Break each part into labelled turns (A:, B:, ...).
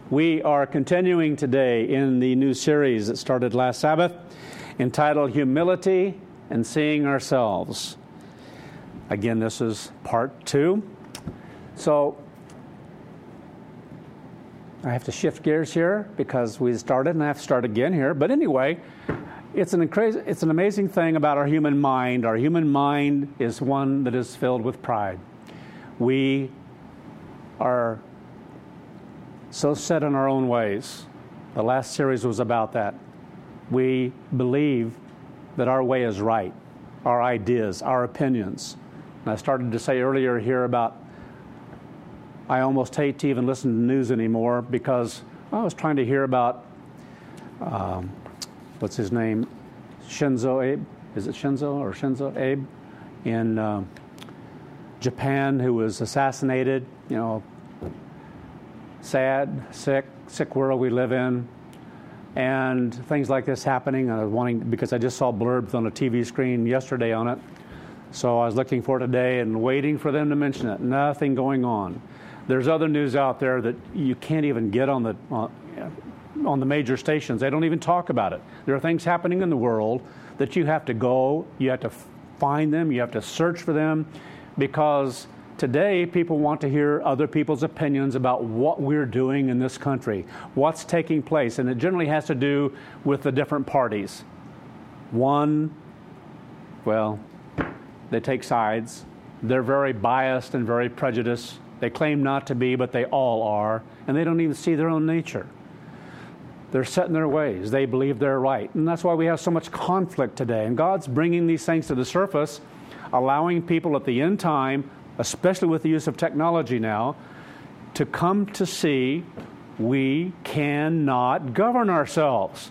A: We are continuing today in the new series that started last Sabbath, entitled Humility and Seeing Ourselves. Again, this is part 2. So, I have to shift gears here because we started and I have to start again here. But anyway, it's an amazing thing about our human mind. Our human mind is one that is filled with pride. We are so set in our own ways. The last series was about that. We believe that our way is right, our ideas, our opinions. And I started to say earlier here about I almost hate to even listen to news anymore because I was trying to hear about, what's his name? Shinzo Abe? Is it Shinzo or Shinzo Abe? In Japan, who was assassinated. You know, sad, sick world we live in, and things like this happening. I was wanting, because I just saw blurbs on a TV screen yesterday on it, so I was looking for it today and waiting for them to mention it. Nothing going on. There's other news out there that you can't even get on the major stations. They don't even talk about it. There are things happening in the world that you have to go, you have to find them, you have to search for them, because today, people want to hear other people's opinions about what we're doing in this country, what's taking place, and it generally has to do with the different parties. One, well, they take sides. They're very biased and very prejudiced. They claim not to be, but they all are, and they don't even see their own nature. They're set in their ways. They believe they're right, and that's why we have so much conflict today. And God's bringing these things to the surface, allowing people at the end time, especially with the use of technology now, to come to see we cannot govern ourselves.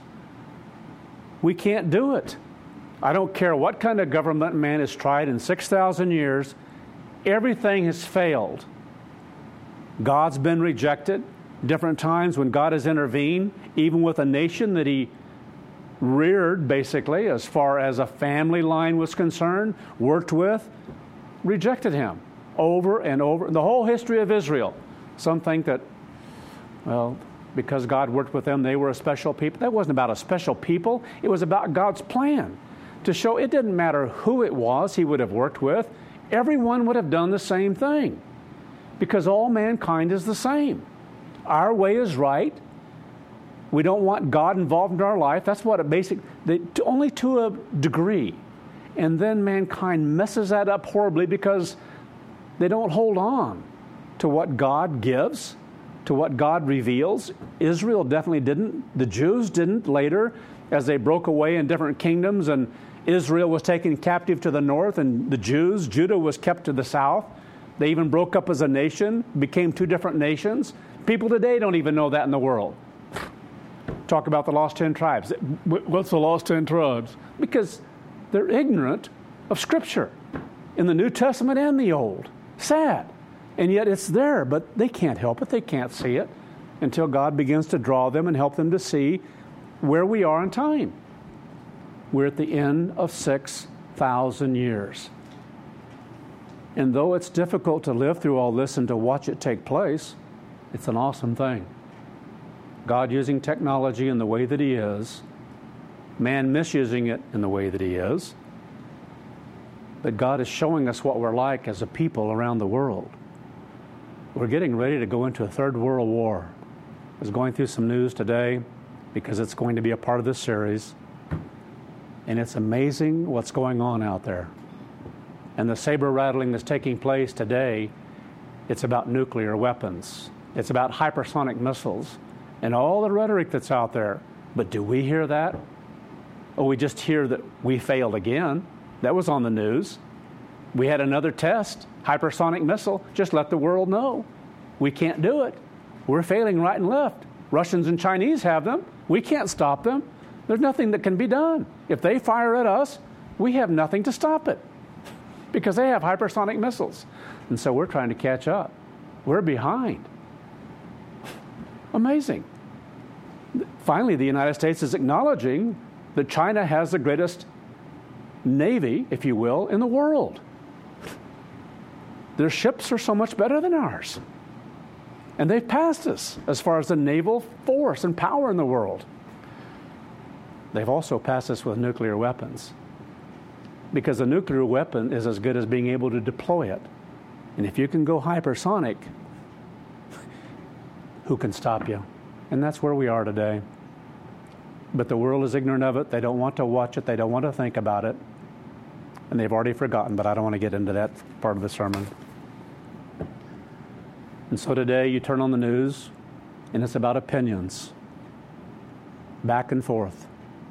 A: We can't do it. I don't care what kind of government man has tried in 6,000 years, everything has failed. God's been rejected different times when God has intervened, even with a nation that He reared, basically, as far as a family line was concerned, worked with, rejected Him. Over and over, the whole history of Israel. Some think that, well, because God worked with them, they were a special people. That wasn't about a special people. It was about God's plan to show it didn't matter who it was He would have worked with. Everyone would have done the same thing because all mankind is the same. Our way is right. We don't want God involved in our life. That's what only to a degree. And then mankind messes that up horribly because they don't hold on to what God gives, to what God reveals. Israel definitely didn't. The Jews didn't later, as they broke away in different kingdoms, and Israel was taken captive to the north, and Judah was kept to the south. They even broke up as a nation, became two different nations. People today don't even know that in the world. Talk about the lost 10 tribes. What's the lost 10 tribes? Because they're ignorant of Scripture in the New Testament and the Old. Sad. And yet it's there, but they can't help it. They can't see it until God begins to draw them and help them to see where we are in time. We're at the end of 6,000 years. And though it's difficult to live through all this and to watch it take place, it's an awesome thing. God using technology in the way that He is, man misusing it in the way that He is, that God is showing us what we're like as a people around the world. We're getting ready to go into a third world war. I was going through some news today because it's going to be a part of this series. And it's amazing what's going on out there. And the saber rattling that's taking place today, it's about nuclear weapons. It's about hypersonic missiles and all the rhetoric that's out there. But do we hear that? Or we just hear that we failed again? That was on the news. We had another test, hypersonic missile. Just let the world know. We can't do it. We're failing right and left. Russians and Chinese have them. We can't stop them. There's nothing that can be done. If they fire at us, we have nothing to stop it because they have hypersonic missiles. And so we're trying to catch up. We're behind. Amazing. Finally, the United States is acknowledging that China has the greatest navy, if you will, in the world. Their ships are so much better than ours. And they've passed us as far as the naval force and power in the world. They've also passed us with nuclear weapons. Because a nuclear weapon is as good as being able to deploy it. And if you can go hypersonic, who can stop you? And that's where we are today. But the world is ignorant of it. They don't want to watch it. They don't want to think about it. And they've already forgotten, but I don't want to get into that part of the sermon. And so today you turn on the news, and it's about opinions. Back and forth.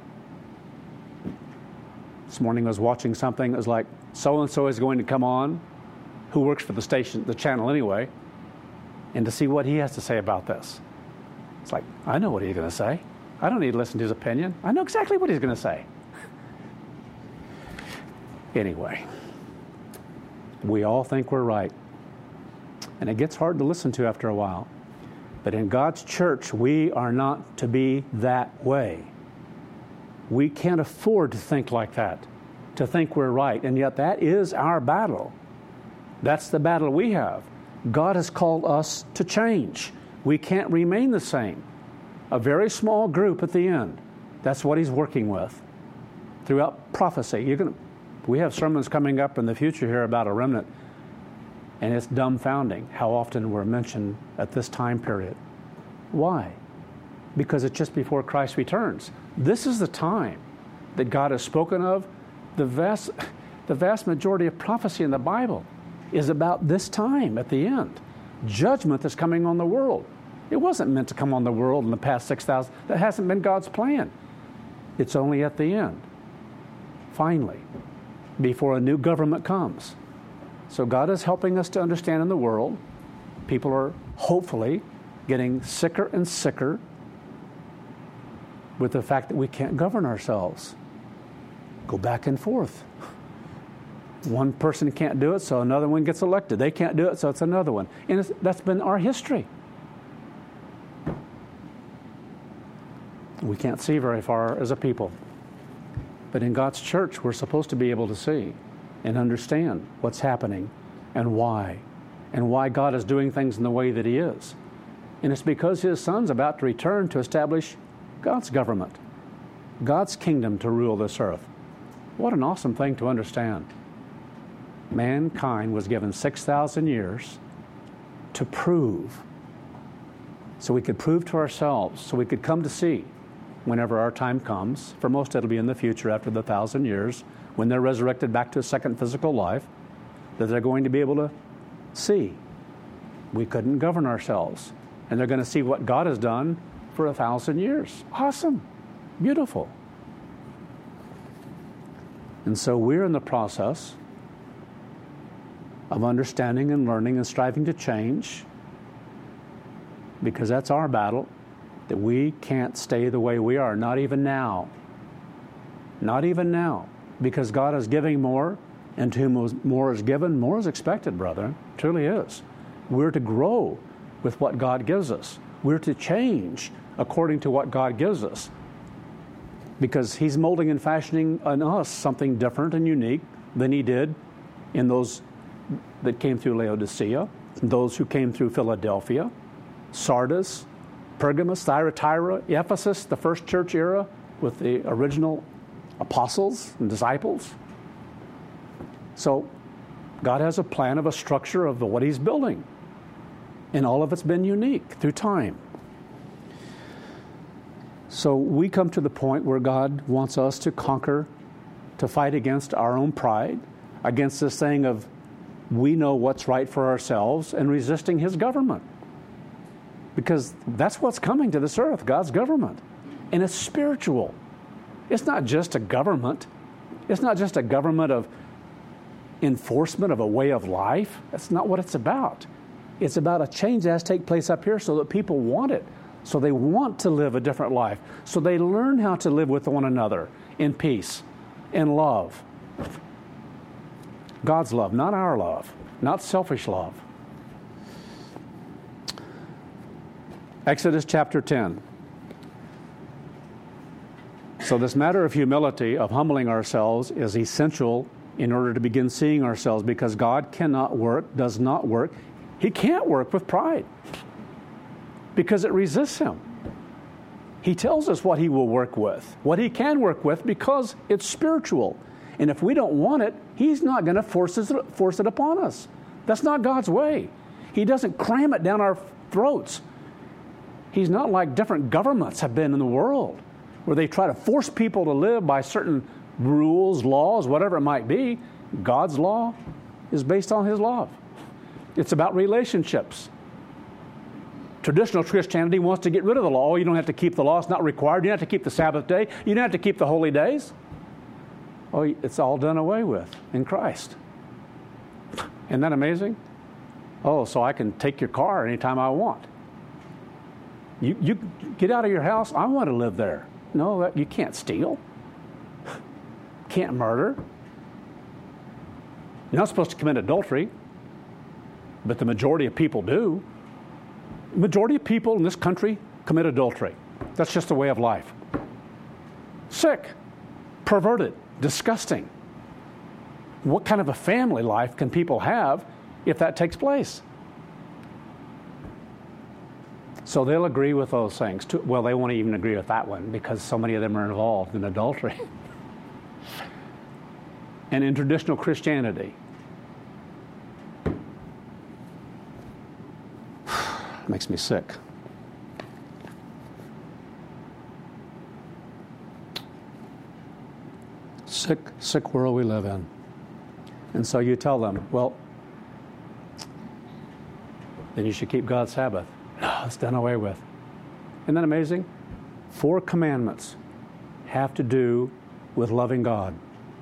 A: This morning I was watching something. It was like, so-and-so is going to come on, who works for the station, the channel anyway, and to see what he has to say about this. It's like, I know what he's going to say. I don't need to listen to his opinion. I know exactly what he's going to say. Anyway, we all think we're right. And it gets hard to listen to after a while. But in God's church, we are not to be that way. We can't afford to think like that, to think we're right. And yet that is our battle. That's the battle we have. God has called us to change. We can't remain the same. A very small group at the end. That's what he's working with. Throughout prophecy. We have sermons coming up in the future here about a remnant. And it's dumbfounding how often we're mentioned at this time period. Why? Because it's just before Christ returns. This is the time that God has spoken of. The vast majority of prophecy in the Bible is about this time at the end. Judgment is coming on the world. It wasn't meant to come on the world in the past 6,000. That hasn't been God's plan. It's only at the end. Finally, before a new government comes. So God is helping us to understand in the world. People are hopefully getting sicker and sicker with the fact that we can't govern ourselves. Go back and forth. One person can't do it, so another one gets elected. They can't do it, so it's another one. And that's been our history. We can't see very far as a people. But in God's church, we're supposed to be able to see and understand what's happening and why God is doing things in the way that he is. And it's because his son's about to return to establish God's government, God's kingdom to rule this earth. What an awesome thing to understand. Mankind was given 6,000 years to prove, so we could prove to ourselves, so we could come to see whenever our time comes. For most, it'll be in the future after the 1,000 years, when they're resurrected back to a second physical life, that they're going to be able to see. We couldn't govern ourselves. And they're going to see what God has done for 1,000 years. Awesome. Beautiful. And so we're in the process of understanding and learning and striving to change, because that's our battle, that we can't stay the way we are, not even now. Not even now. Because God is giving more, and to whom more is given, more is expected, brethren. It truly is. We're to grow with what God gives us. We're to change according to what God gives us. Because he's molding and fashioning in us something different and unique than he did in those that came through Laodicea, those who came through Philadelphia, Sardis, Pergamos, Thyatira, Ephesus, the first church era with the original apostles and disciples. So God has a plan of a structure of what he's building. And all of it's been unique through time. So we come to the point where God wants us to conquer, to fight against our own pride, against this thing of we know what's right for ourselves, and resisting his government. Because that's what's coming to this earth, God's government. And it's spiritual. It's not just a government. It's not just a government of enforcement of a way of life. That's not what it's about. It's about a change that has to take place up here so that people want it. So they want to live a different life. So they learn how to live with one another in peace, in love. God's love, not our love, not selfish love. Exodus chapter 10. So this matter of humility, of humbling ourselves, is essential in order to begin seeing ourselves, because God cannot work, does not work. He can't work with pride. because it resists him. He tells us what he will work with, what he can work with, because it's spiritual. And if we don't want it, he's not going to force it upon us. That's not God's way. He doesn't cram it down our throats. He's not like different governments have been in the world, where they try to force people to live by certain rules, laws, whatever it might be. God's law is based on his love. It's about relationships. Traditional Christianity wants to get rid of the law. Oh, you don't have to keep the law. It's not required. You don't have to keep the Sabbath day. You don't have to keep the holy days. Oh, it's all done away with in Christ. Isn't that amazing? Oh, so I can take your car anytime I want. You get out of your house. I want to live there. No, you can't steal. Can't murder. You're not supposed to commit adultery, but the majority of people do. The majority of people in this country commit adultery. That's just a way of life. Sick, perverted, disgusting. What kind of a family life can people have if that takes place? So they'll agree with those things. Well, they won't even agree with that one because so many of them are involved in adultery. And in traditional Christianity, it makes me sick. Sick world we live in. And so you tell them, well, then you should keep God's Sabbath. No, it's done away with. Isn't that amazing? 4 commandments have to do with loving God.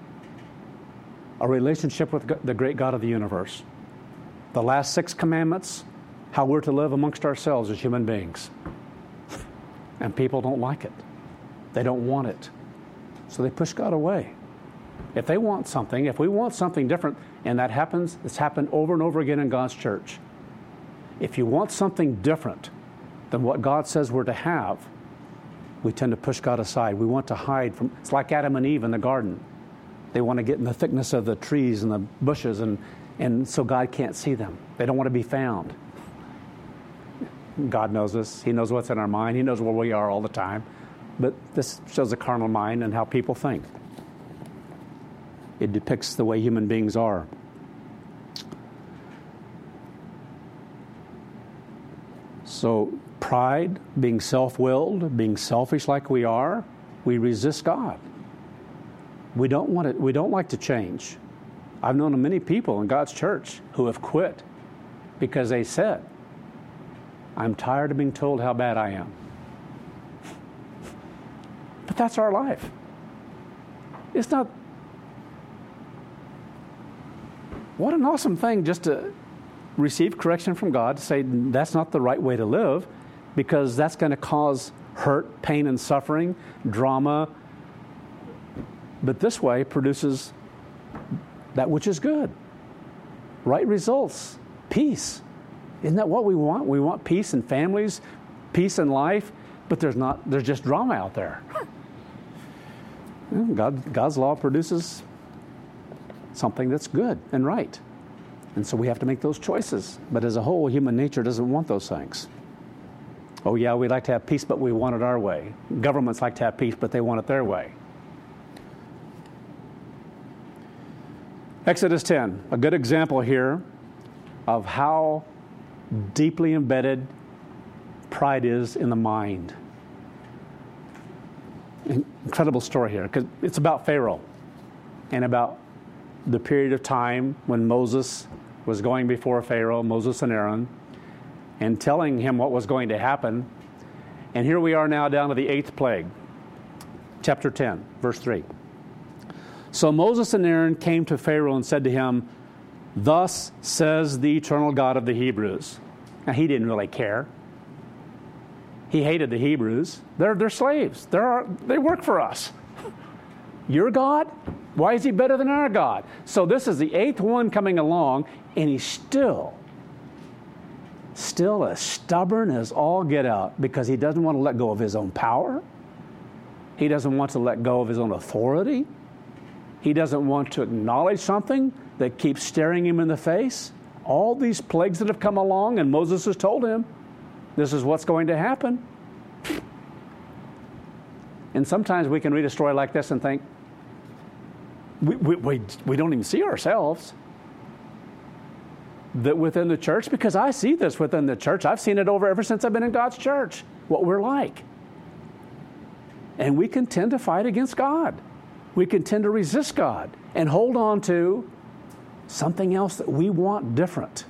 A: A relationship with the great God of the universe. The last 6 commandments, how we're to live amongst ourselves as human beings. And people don't like it. They don't want it. So they push God away. If they want something, if we want something different, and that happens, it's happened over and over again in God's church. If you want something different than what God says we're to have, we tend to push God aside. We want to hide from, it's like Adam and Eve in the garden. They want to get in the thickness of the trees and the bushes, and so God can't see them. They don't want to be found. God knows us. He knows what's in our mind. He knows where we are all the time. But this shows the carnal mind and how people think. It depicts the way human beings are. So pride, being self-willed, being selfish like we are, we resist God. We don't want it. We don't like to change. I've known many people in God's church who have quit because they said, I'm tired of being told how bad I am. But that's our life. It's not. What an awesome thing just to receive correction from God, to say that's not the right way to live, because that's going to cause hurt, pain, and suffering, drama. But this way produces that which is good. Right results, peace. Isn't that what we want? We want peace in families, peace in life, but there's just drama out there. God's law produces something that's good and right. And so we have to make those choices. But as a whole, human nature doesn't want those things. Oh yeah, we like to have peace, but we want it our way. Governments like to have peace, but they want it their way. Exodus 10, a good example here of how deeply embedded pride is in the mind. Incredible story here, because it's about Pharaoh and about the period of time when Moses was going before Pharaoh, Moses and Aaron, and telling him what was going to happen. And here we are now down to the 8th plague, chapter 10, verse 3. So Moses and Aaron came to Pharaoh and said to him, "Thus says the eternal God of the Hebrews." Now, he didn't really care. He hated the Hebrews. They're slaves. They work for us. Your God? Why is he better than our God? So this is the 8th one coming along, and he's still as stubborn as all get out, because he doesn't want to let go of his own power. He doesn't want to let go of his own authority. He doesn't want to acknowledge something that keeps staring him in the face. All these plagues that have come along, and Moses has told him, This is what's going to happen. And sometimes we can read a story like this and think, we don't even see ourselves that within the church, because I see this within the church. I've seen it ever since I've been in God's church, what we're like. And we can tend to fight against God. We can tend to resist God and hold on to something else that we want different.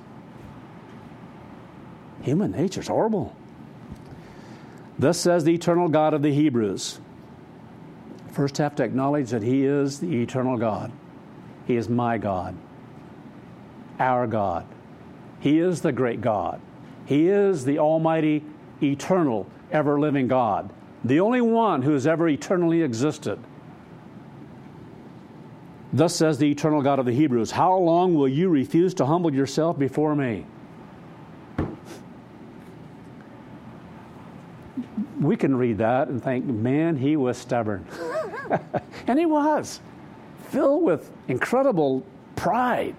A: Human nature's horrible. Thus says the eternal God of the Hebrews. First have to acknowledge that He is the eternal God. He is my God, our God. He is the great God. He is the almighty, eternal, ever-living God, the only one who has ever eternally existed. Thus says the eternal God of the Hebrews, how long will you refuse to humble yourself before me? We can read that and think, man, he was stubborn. And he was, filled with incredible pride.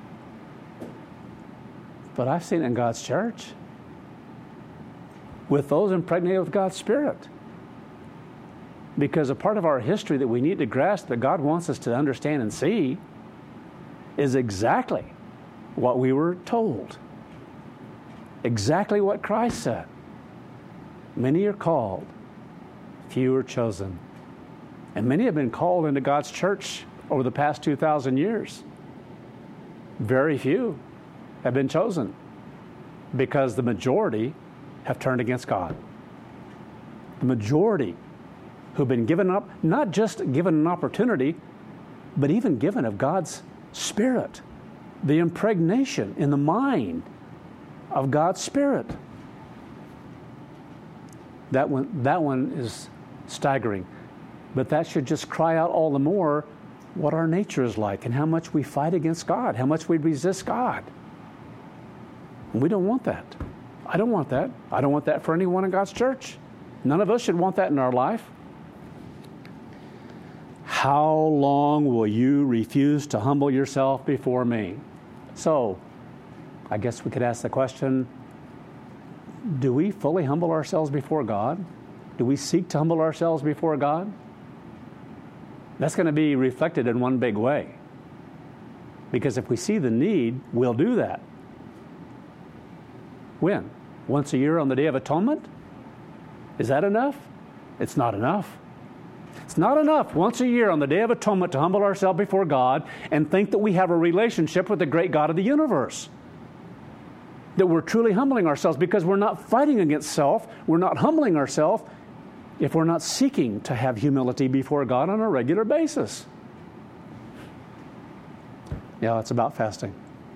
A: But I've seen it in God's church, with those impregnated with God's Spirit. Because a part of our history that we need to grasp, that God wants us to understand and see, is exactly what we were told. Exactly what Christ said. Many are called, few are chosen. And many have been called into God's church over the past 2,000 years. Very few have been chosen because the majority have turned against God. The majority who've been given up, not just given an opportunity, but even given of God's Spirit, the impregnation in the mind of God's Spirit. That one is staggering. But that should just cry out all the more what our nature is like and how much we fight against God, how much we resist God. And we don't want that. I don't want that. I don't want that for anyone in God's church. None of us should want that in our life. How long will you refuse to humble yourself before me? So, I guess we could ask the question, do we fully humble ourselves before God? Do we seek to humble ourselves before God? That's going to be reflected in one big way. Because if we see the need, we'll do that. When? Once a year on the Day of Atonement? Is that enough? It's not enough. It's not enough once a year on the Day of Atonement to humble ourselves before God and think that we have a relationship with the great God of the universe. That we're truly humbling ourselves, because we're not fighting against self. We're not humbling ourselves if we're not seeking to have humility before God on a regular basis. Yeah, it's about fasting.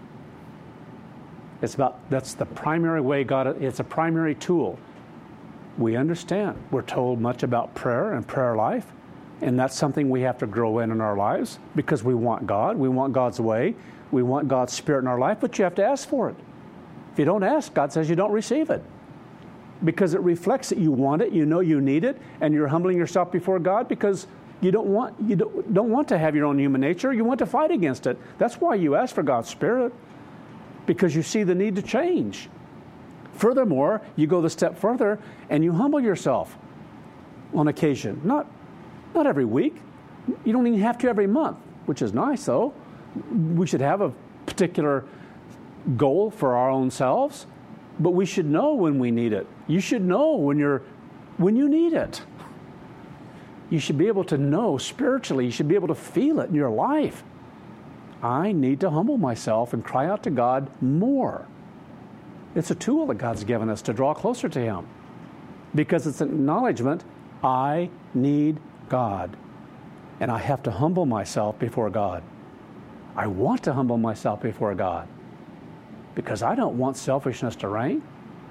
A: That's the primary way it's a primary tool. We understand. We're told much about prayer and prayer life, and that's something we have to grow in our lives because we want God. We want God's way. We want God's Spirit in our life, but you have to ask for it. If you don't ask, God says you don't receive it. Because it reflects that you want it, you know you need it, and you're humbling yourself before God because you don't want to have your own human nature. You want to fight against it. That's why you ask for God's Spirit, because you see the need to change. Furthermore, you go the step further and you humble yourself on occasion. Not every week. You don't even have to every month, which is nice though. We should have a particular goal for our own selves, but we should know when we need it. You should know when you need it. You should be able to know spiritually. You should be able to feel it in your life. I need to humble myself and cry out to God more. It's a tool that God's given us to draw closer to Him, because it's an acknowledgement, I need God, and I have to humble myself before God. I want to humble myself before God, because I don't want selfishness to reign.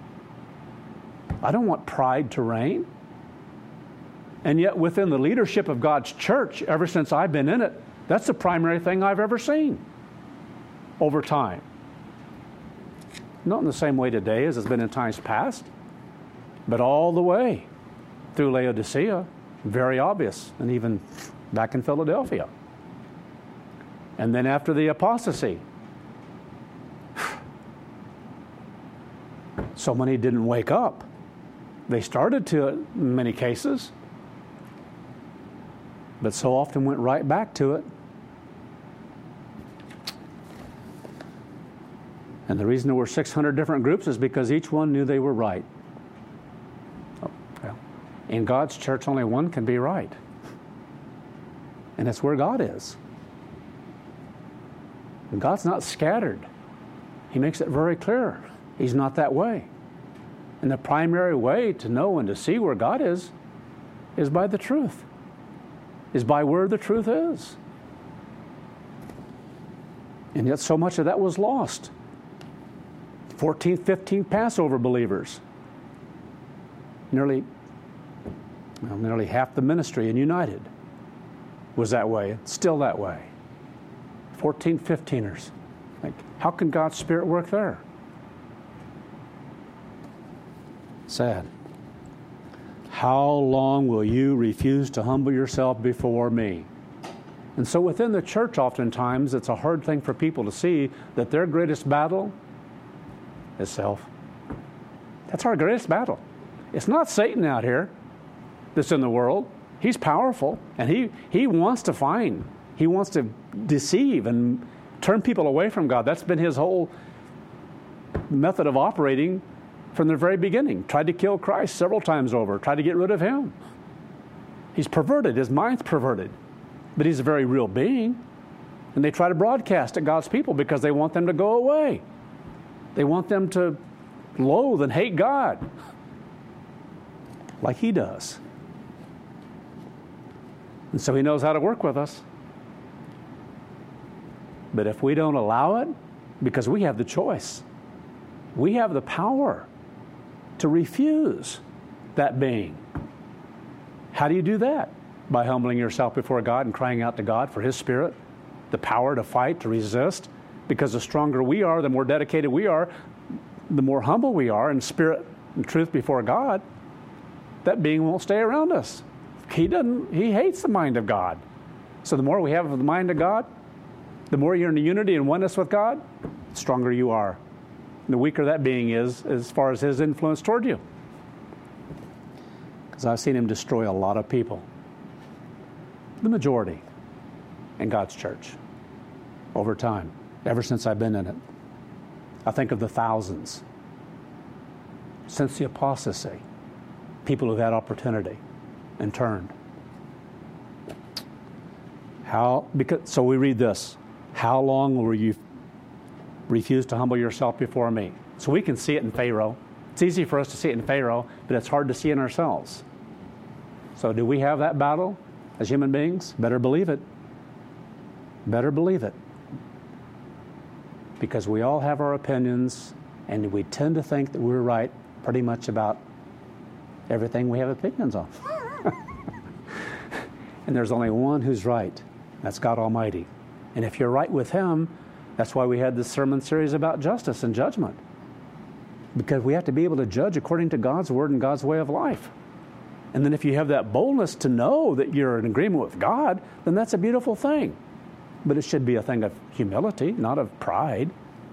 A: I don't want pride to reign. And yet within the leadership of God's church, ever since I've been in it, that's the primary thing I've ever seen over time. Not in the same way today as it's been in times past, but all the way through Laodicea, very obvious, and even back in Philadelphia. And then after the apostasy, So many didn't wake up. They started to in many cases, but so often went right back to it. And the reason there were 600 different groups is because each one knew they were right. Oh, well, in God's church, only one can be right. And it's where God is. And God's not scattered. He makes it very clear. He's not that way. And the primary way to know and to see where God is by the truth, is by where the truth is. And yet so much of that was lost. 14th, 15th Passover believers. Nearly half the ministry in United was that way. It's still that way. 14, 15ers. Like, how can God's Spirit work there? Sad. How long will you refuse to humble yourself before me? And so within the church, oftentimes, it's a hard thing for people to see that their greatest battle is self. That's our greatest battle. It's not Satan out here that's in the world. He's powerful, and he wants to find. He wants to deceive and turn people away from God. That's been his whole method of operating from the very beginning. Tried to kill Christ several times over. Tried to get rid of him. He's perverted. His mind's perverted. But he's a very real being. And they try to broadcast at God's people because they want them to go away. They want them to loathe and hate God like he does. And so he knows how to work with us. But if we don't allow it, because we have the choice, we have the power to refuse that being. How do you do that? By humbling yourself before God and crying out to God for his Spirit, the power to fight, to resist. Because the stronger we are, the more dedicated we are, the more humble we are in spirit and truth before God, that being won't stay around us. He hates the mind of God. So the more we have of the mind of God, the more you're in unity and oneness with God, the stronger you are. And the weaker that being is as far as his influence toward you. Because I've seen him destroy a lot of people. The majority in God's church over time, ever since I've been in it. I think of the thousands since the apostasy, people who've had opportunity and turned. So we read this. How long will you refuse to humble yourself before me? So we can see it in Pharaoh. It's easy for us to see it in Pharaoh, but it's hard to see in ourselves. So do we have that battle as human beings? Better believe it. Better believe it. Because we all have our opinions, and we tend to think that we're right pretty much about everything we have opinions on. And there's only one who's right. That's God Almighty. And if you're right with him, that's why we had this sermon series about justice and judgment. Because we have to be able to judge according to God's word and God's way of life. And then if you have that boldness to know that you're in agreement with God, then that's a beautiful thing. But it should be a thing of humility, not of pride.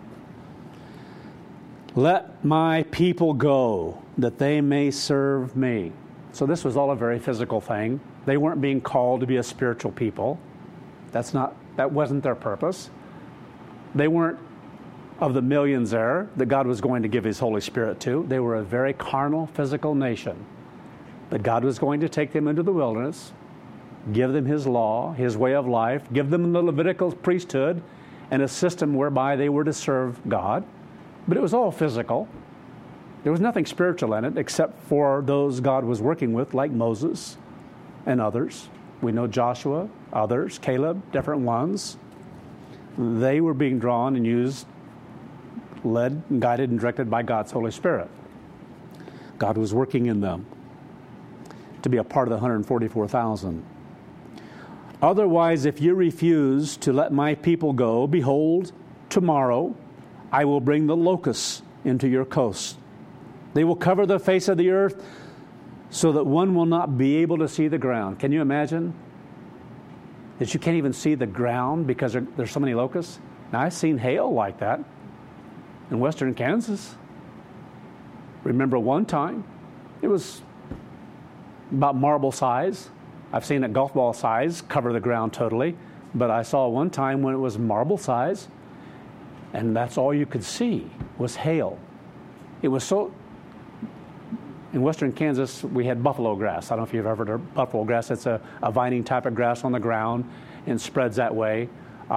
A: Let my people go, that they may serve me. So this was all a very physical thing. They weren't being called to be a spiritual people. That wasn't their purpose. They weren't of the millions there that God was going to give his Holy Spirit to. They were a very carnal, physical nation. But God was going to take them into the wilderness, give them his law, his way of life, give them the Levitical priesthood and a system whereby they were to serve God. But it was all physical. There was nothing spiritual in it except for those God was working with, like Moses and others. We know Joshua, others, Caleb, different ones. They were being drawn and used, led and guided and directed by God's Holy Spirit. God was working in them to be a part of the 144,000. Otherwise, if you refuse to let my people go, behold, tomorrow I will bring the locusts into your coasts. They will cover the face of the earth so that one will not be able to see the ground. Can you imagine that you can't even see the ground because there's so many locusts? Now, I've seen hail like that in western Kansas. remember one time, it was about marble size. I've seen it golf ball size cover the ground totally, but I saw one time when it was marble size, and that's all you could see was hail. It was so... In western Kansas, we had buffalo grass. I don't know if you've ever heard of buffalo grass. It's a vining type of grass on the ground and spreads that way.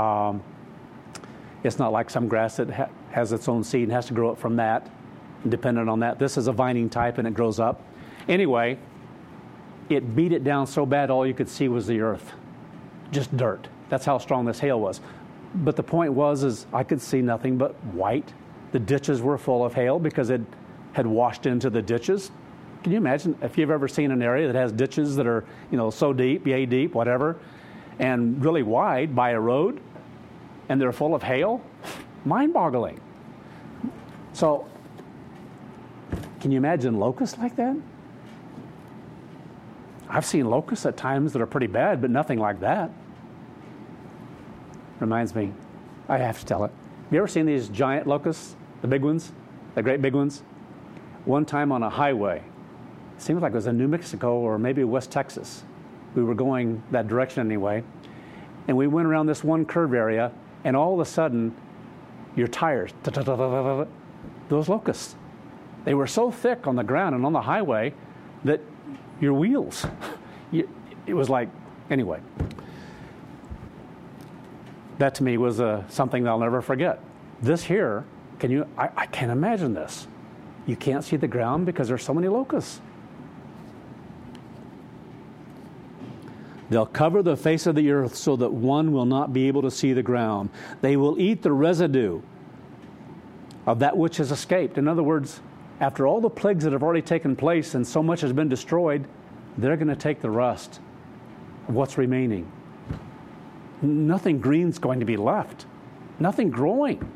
A: It's not like some grass that has its own seed and has to grow up from that, dependent on that. This is a vining type and it grows up. Anyway, it beat it down so bad all you could see was the earth, just dirt. That's how strong this hail was. But the point was I could see nothing but white. The ditches were full of hail because it had washed into the ditches. Can you imagine if you've ever seen an area that has ditches that are, so deep, yay deep, whatever, and really wide by a road, and they're full of hail? Mind-boggling. So, can you imagine locusts like that? I've seen locusts at times that are pretty bad, but nothing like that. Reminds me, I have to tell it. Have you ever seen these giant locusts, the big ones, the great big ones? One time on a highway, it seems like it was in New Mexico or maybe West Texas. We were going that direction anyway. And we went around this one curve area, and all of a sudden, your tires, those locusts, they were so thick on the ground and on the highway that your wheels, it was like, anyway. That to me was something that I'll never forget. This here, I can't imagine this. You can't see the ground because there's so many locusts. They'll cover the face of the earth so that one will not be able to see the ground. They will eat the residue of that which has escaped. In other words, after all the plagues that have already taken place and so much has been destroyed, they're going to take the rest of what's remaining. Nothing green's going to be left. Nothing growing.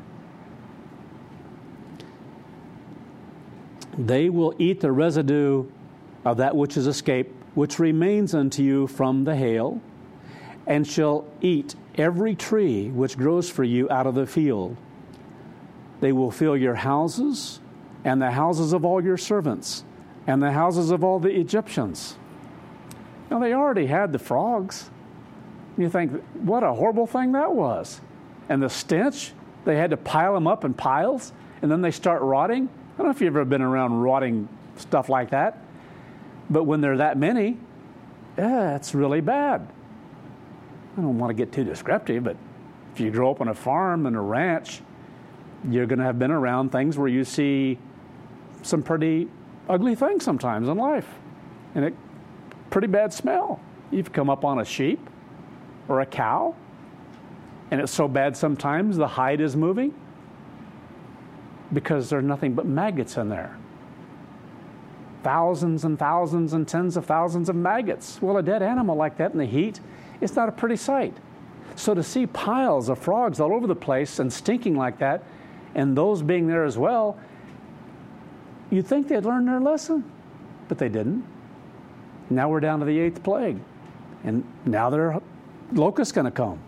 A: They will eat the residue of that which is escaped, which remains unto you from the hail, and shall eat every tree which grows for you out of the field. They will fill your houses, and the houses of all your servants, and the houses of all the Egyptians. Now, they already had the frogs. You think, what a horrible thing that was. And the stench, they had to pile them up in piles, and then they start rotting. I don't know if you've ever been around rotting stuff like that. But when there are that many, it's really bad. I don't want to get too descriptive, but if you grow up on a farm and a ranch, you're going to have been around things where you see some pretty ugly things sometimes in life. And a pretty bad smell. You've come up on a sheep or a cow, and it's so bad sometimes the hide is moving because there's nothing but maggots in there. Thousands and thousands and tens of thousands of maggots. Well, a dead animal like that in the heat, it's not a pretty sight. So to see piles of frogs all over the place and stinking like that, and those being there as well, you'd think they'd learned their lesson, but they didn't. Now we're down to the 8th plague, and now there are locusts going to come.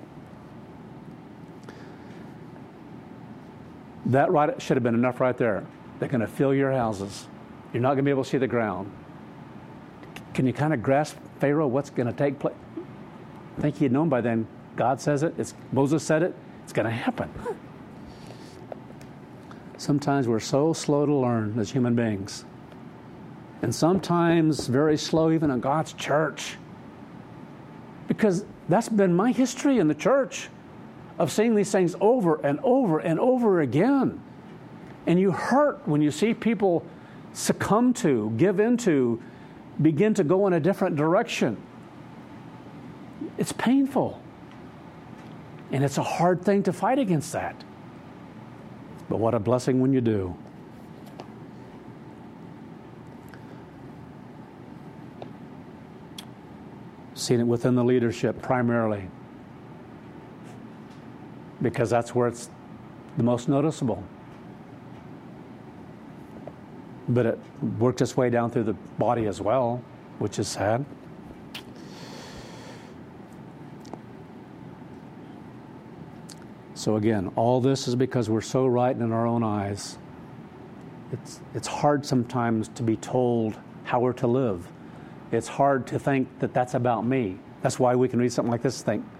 A: That right should have been enough right there. They're going to fill your houses. You're not going to be able to see the ground. Can you kind of grasp, Pharaoh, what's going to take place? I think he'd known by then. God says it. Moses said it. It's going to happen. Sometimes we're so slow to learn as human beings. And sometimes very slow even in God's church. Because that's been my history in the church of seeing these things over and over and over again. And you hurt when you see people succumb to, give into, begin to go in a different direction. It's painful. And it's a hard thing to fight against that. But what a blessing when you do. Seen it within the leadership primarily, because that's where it's the most noticeable. But it worked its way down through the body as well, which is sad. So again, all this is because we're so right in our own eyes. It's hard sometimes to be told how we're to live. It's hard to think that that's about me. That's why we can read something like this and think,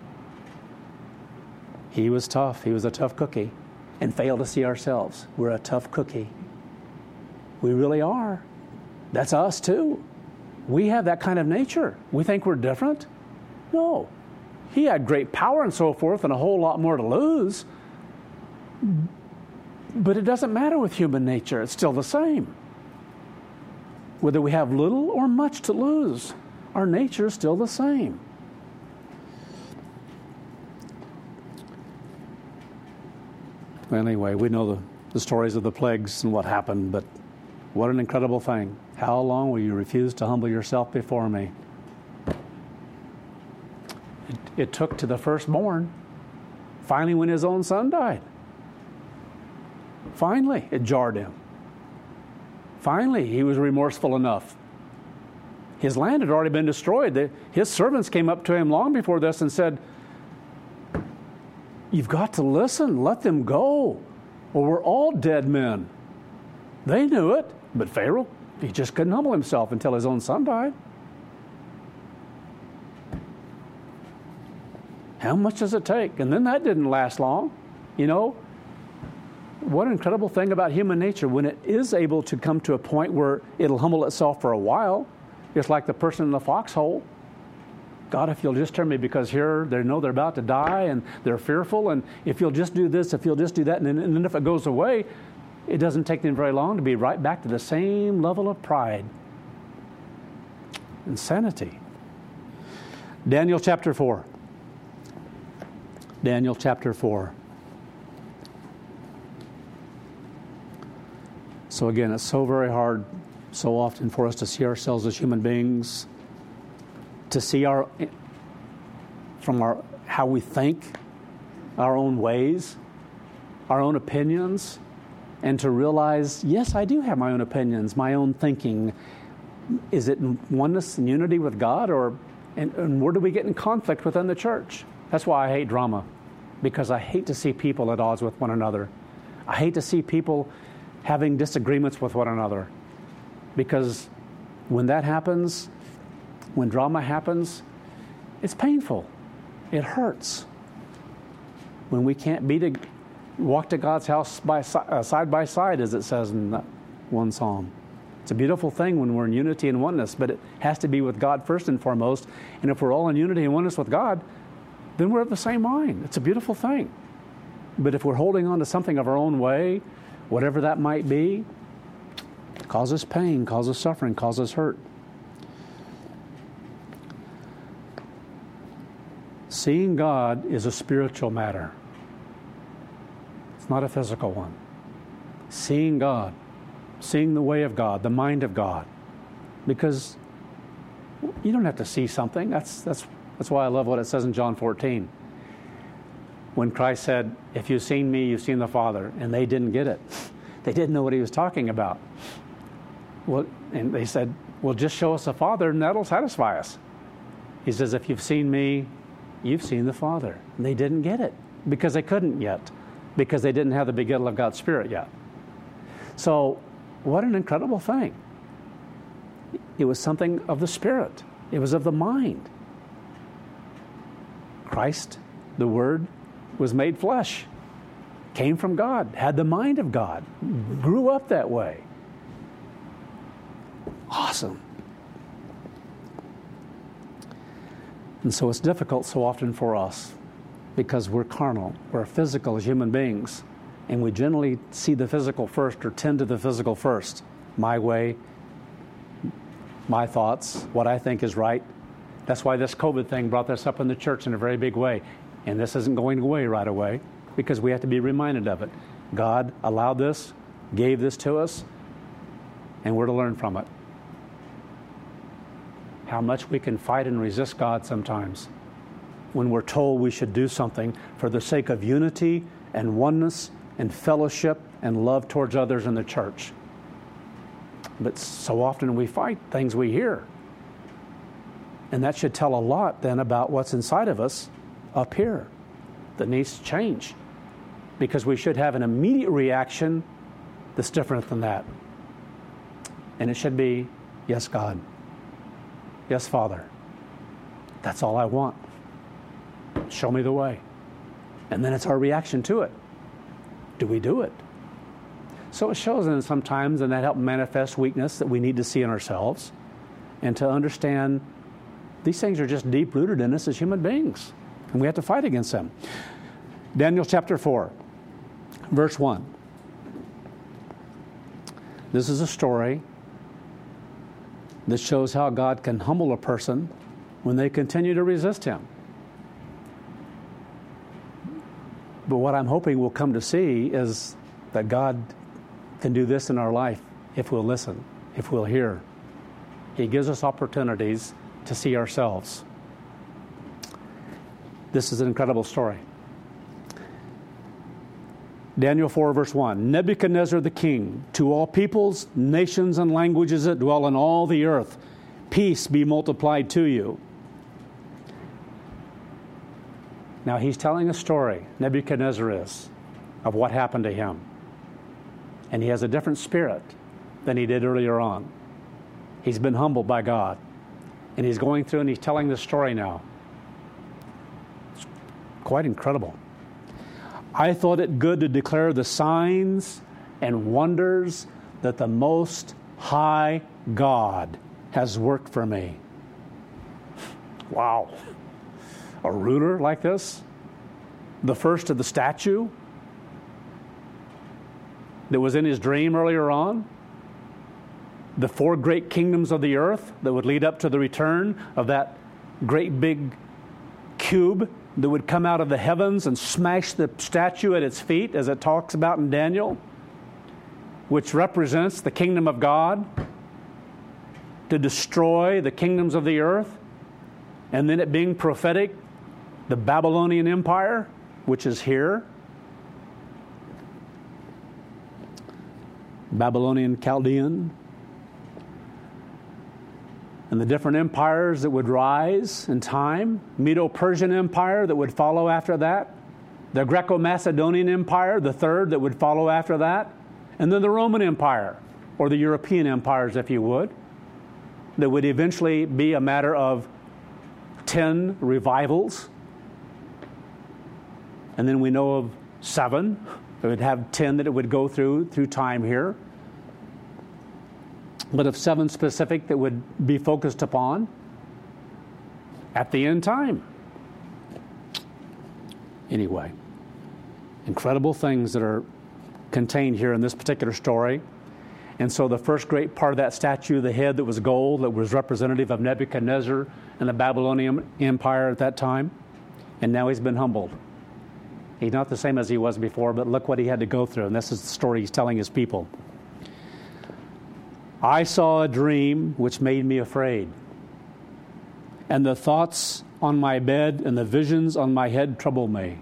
A: he was tough. He was a tough cookie. And fail to see ourselves. We're a tough cookie. We really are. That's us too. We have that kind of nature. We think we're different. No. He had great power and so forth and a whole lot more to lose. But it doesn't matter with human nature. It's still the same. Whether we have little or much to lose, our nature is still the same. Anyway, we know the stories of the plagues and what happened, but what an incredible thing. How long will you refuse to humble yourself before me? It took to the firstborn, finally when his own son died. Finally, it jarred him. Finally, he was remorseful enough. His land had already been destroyed. His servants came up to him long before this and said, you've got to listen. Let them go. Or we're all dead men. They knew it, but Pharaoh, he just couldn't humble himself until his own son died. How much does it take? And then that didn't last long. You know, what an incredible thing about human nature. When it is able to come to a point where it'll humble itself for a while, it's like the person in the foxhole. God, if you'll just turn me, because here they know they're about to die and they're fearful, and if you'll just do this, if you'll just do that, and then if it goes away, it doesn't take them very long to be right back to the same level of pride. Insanity. Daniel chapter 4. Daniel chapter 4. So again, it's so very hard so often for us to see ourselves as human beings, to see how we think, our own ways, our own opinions, and to realize, yes, I do have my own opinions, my own thinking. Is it in oneness and unity with God, and where do we get in conflict within the church? That's why I hate drama, because I hate to see people at odds with one another. I hate to see people having disagreements with one another, because when that happens, when drama happens, it's painful. It hurts. When we can't walk to God's house side by side, as it says in that one psalm. It's a beautiful thing when we're in unity and oneness, but it has to be with God first and foremost. And if we're all in unity and oneness with God, then we're of the same mind. It's a beautiful thing. But if we're holding on to something of our own way, whatever that might be, it causes pain, causes suffering, causes hurt. Seeing God is a spiritual matter. It's not a physical one. Seeing God, seeing the way of God, the mind of God. Because you don't have to see something. That's why I love what it says in John 14. When Christ said, if you've seen me, you've seen the Father. And they didn't get it. They didn't know what he was talking about. Well, and they said, well, just show us the Father and that'll satisfy us. He says, if you've seen me, you've seen the Father. And they didn't get it because they couldn't yet, because they didn't have the begettal of God's Spirit yet. So what an incredible thing. It was something of the Spirit. It was of the mind. Christ, the Word, was made flesh, came from God, had the mind of God, grew up that way. Awesome. And so it's difficult so often for us because we're carnal, we're physical as human beings, and we generally see the physical first or tend to the physical first. My way, my thoughts, what I think is right. That's why this COVID thing brought this up in the church in a very big way. And this isn't going away right away because we have to be reminded of it. God allowed this, gave this to us, and we're to learn from it. How much we can fight and resist God sometimes when we're told we should do something for the sake of unity and oneness and fellowship and love towards others in the church. But so often we fight things we hear. And that should tell a lot then about what's inside of us up here that needs to change. Because we should have an immediate reaction that's different than that. And it should be, yes, God. Yes, Father. That's all I want. Show me the way. And then it's our reaction to it. Do we do it? So it shows in sometimes, and that helps manifest weakness that we need to see in ourselves and to understand these things are just deep-rooted in us as human beings, and we have to fight against them. Daniel chapter 4, verse 1. This is a story that shows how God can humble a person when they continue to resist Him. But what I'm hoping we'll come to see is that God can do this in our life if we'll listen, if we'll hear. He gives us opportunities to see ourselves. This is an incredible story. Daniel 4, verse 1. Nebuchadnezzar the king, to all peoples, nations, and languages that dwell in all the earth, peace be multiplied to you. Now he's telling a story, Nebuchadnezzar is, of what happened to him. And he has a different spirit than he did earlier on. He's been humbled by God. And he's going through and he's telling this story now. It's quite incredible. I thought it good to declare the signs and wonders that the Most High God has worked for me. Wow. A ruler like this? The first of the statue that was in his dream earlier on? The 4 great kingdoms of the earth that would lead up to the return of that great big cube that would come out of the heavens and smash the statue at its feet, as it talks about in Daniel, which represents the kingdom of God, to destroy the kingdoms of the earth, and then it being prophetic, the Babylonian Empire, which is here, Babylonian Chaldean, and the different empires that would rise in time, Medo-Persian Empire that would follow after that, the Greco-Macedonian Empire, the third that would follow after that, and then the Roman Empire, or the European empires, if you would, that would eventually be a matter of 10 revivals. And then we know of 7. It would have 10 that it would go through time here. But of 7 specific that would be focused upon at the end time. Anyway, incredible things that are contained here in this particular story. And so the first great part of that statue, the head that was gold, that was representative of Nebuchadnezzar and the Babylonian Empire at that time. And now he's been humbled. He's not the same as he was before, but look what he had to go through. And this is the story he's telling his people. I saw a dream which made me afraid. And the thoughts on my bed and the visions on my head troubled me.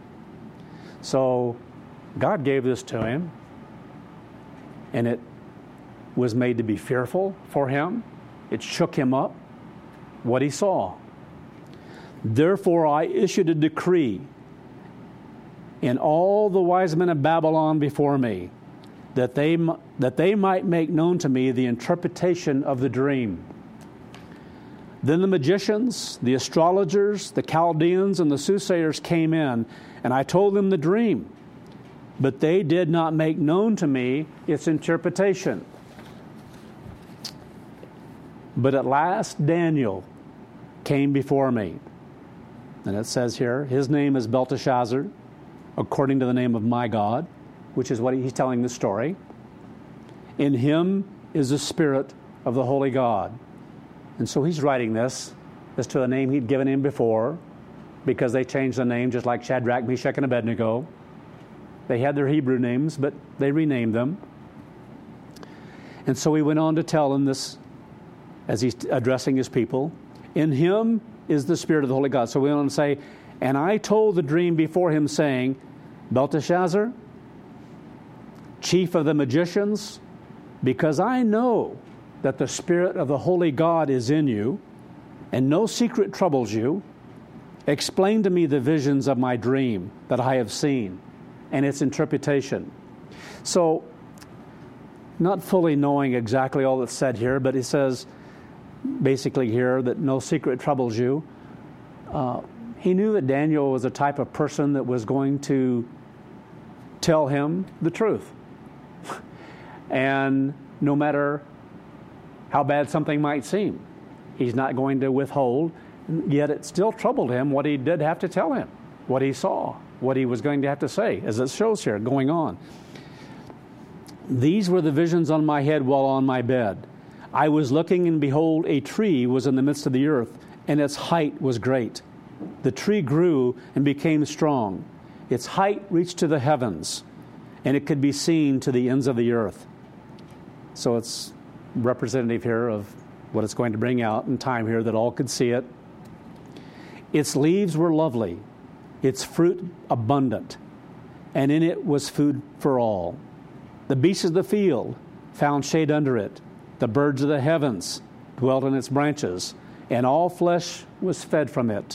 A: So God gave this to him. And it was made to be fearful for him. It shook him up, what he saw. Therefore I issued a decree in all the wise men of Babylon before me, that they might make known to me the interpretation of the dream. Then the magicians, the astrologers, the Chaldeans, and the soothsayers came in, and I told them the dream, but they did not make known to me its interpretation. But at last Daniel came before me. And it says here, his name is Belteshazzar, according to the name of my God, which is what he's telling the story. In him is the Spirit of the Holy God. And so he's writing this as to a name he'd given him before, because they changed the name just like Shadrach, Meshach, and Abednego. They had their Hebrew names, but they renamed them. And so he went on to tell him this, as he's addressing his people, in him is the Spirit of the Holy God. So we went on to say, and I told the dream before him, saying, Belteshazzar, chief of the magicians, because I know that the Spirit of the Holy God is in you, and no secret troubles you, explain to me the visions of my dream that I have seen, and its interpretation. So not fully knowing exactly all that's said here, but he says basically here that no secret troubles you. He knew that Daniel was a type of person that was going to tell him the truth. And no matter how bad something might seem, he's not going to withhold. Yet it still troubled him what he did have to tell him, what he saw, what he was going to have to say, as it shows here going on. These were the visions on my head while on my bed. I was looking, and behold, a tree was in the midst of the earth, and its height was great. The tree grew and became strong. Its height reached to the heavens, and it could be seen to the ends of the earth. So it's representative here of what it's going to bring out in time here, that all could see it. Its leaves were lovely, its fruit abundant, and in it was food for all. The beasts of the field found shade under it. The birds of the heavens dwelt in its branches, and all flesh was fed from it.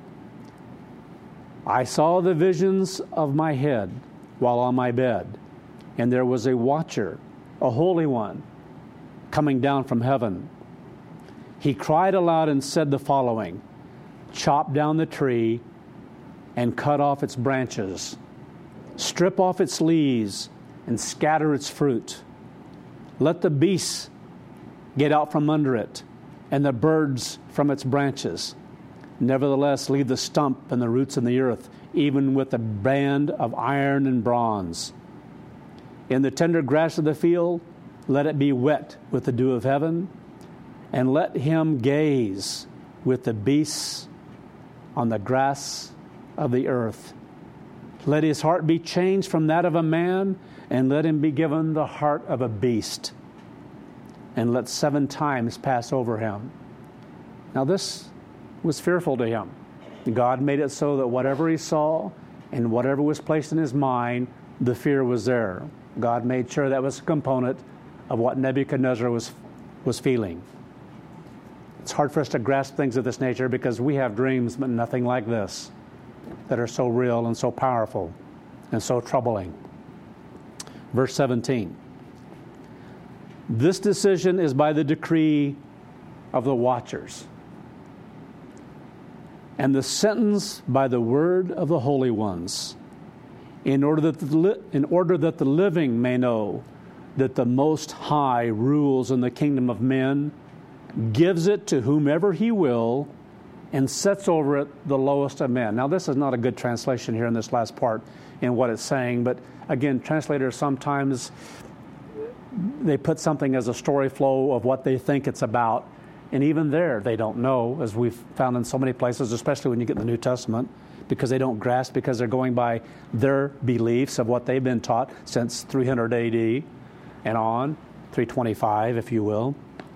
A: I saw the visions of my head while on my bed, and there was a watcher, a holy one, coming down from heaven. He cried aloud and said the following: chop down the tree and cut off its branches. Strip off its leaves and scatter its fruit. Let the beasts get out from under it, and the birds from its branches. Nevertheless, leave the stump and the roots in the earth, even with the band of iron and bronze. In the tender grass of the field, let it be wet with the dew of heaven, and let him gaze with the beasts on the grass of the earth. Let his heart be changed from that of a man, and let him be given the heart of a beast, and let 7 times pass over him. Now this was fearful to him. God made it so that whatever he saw and whatever was placed in his mind, the fear was there. God made sure that was a component of what Nebuchadnezzar was feeling. It's hard for us to grasp things of this nature because we have dreams, but nothing like this, that are so real and so powerful and so troubling. Verse 17. This decision is by the decree of the watchers, and the sentence by the word of the holy ones, in order that the living may know that the Most High rules in the kingdom of men, gives it to whomever he will, and sets over it the lowest of men. Now, this is not a good translation here in this last part in what it's saying, but again, translators sometimes they put something as a story flow of what they think it's about, and even there they don't know, as we've found in so many places, especially when you get in the New Testament, because they don't grasp, because they're going by their beliefs of what they've been taught since 300 AD and on, 325 if you will.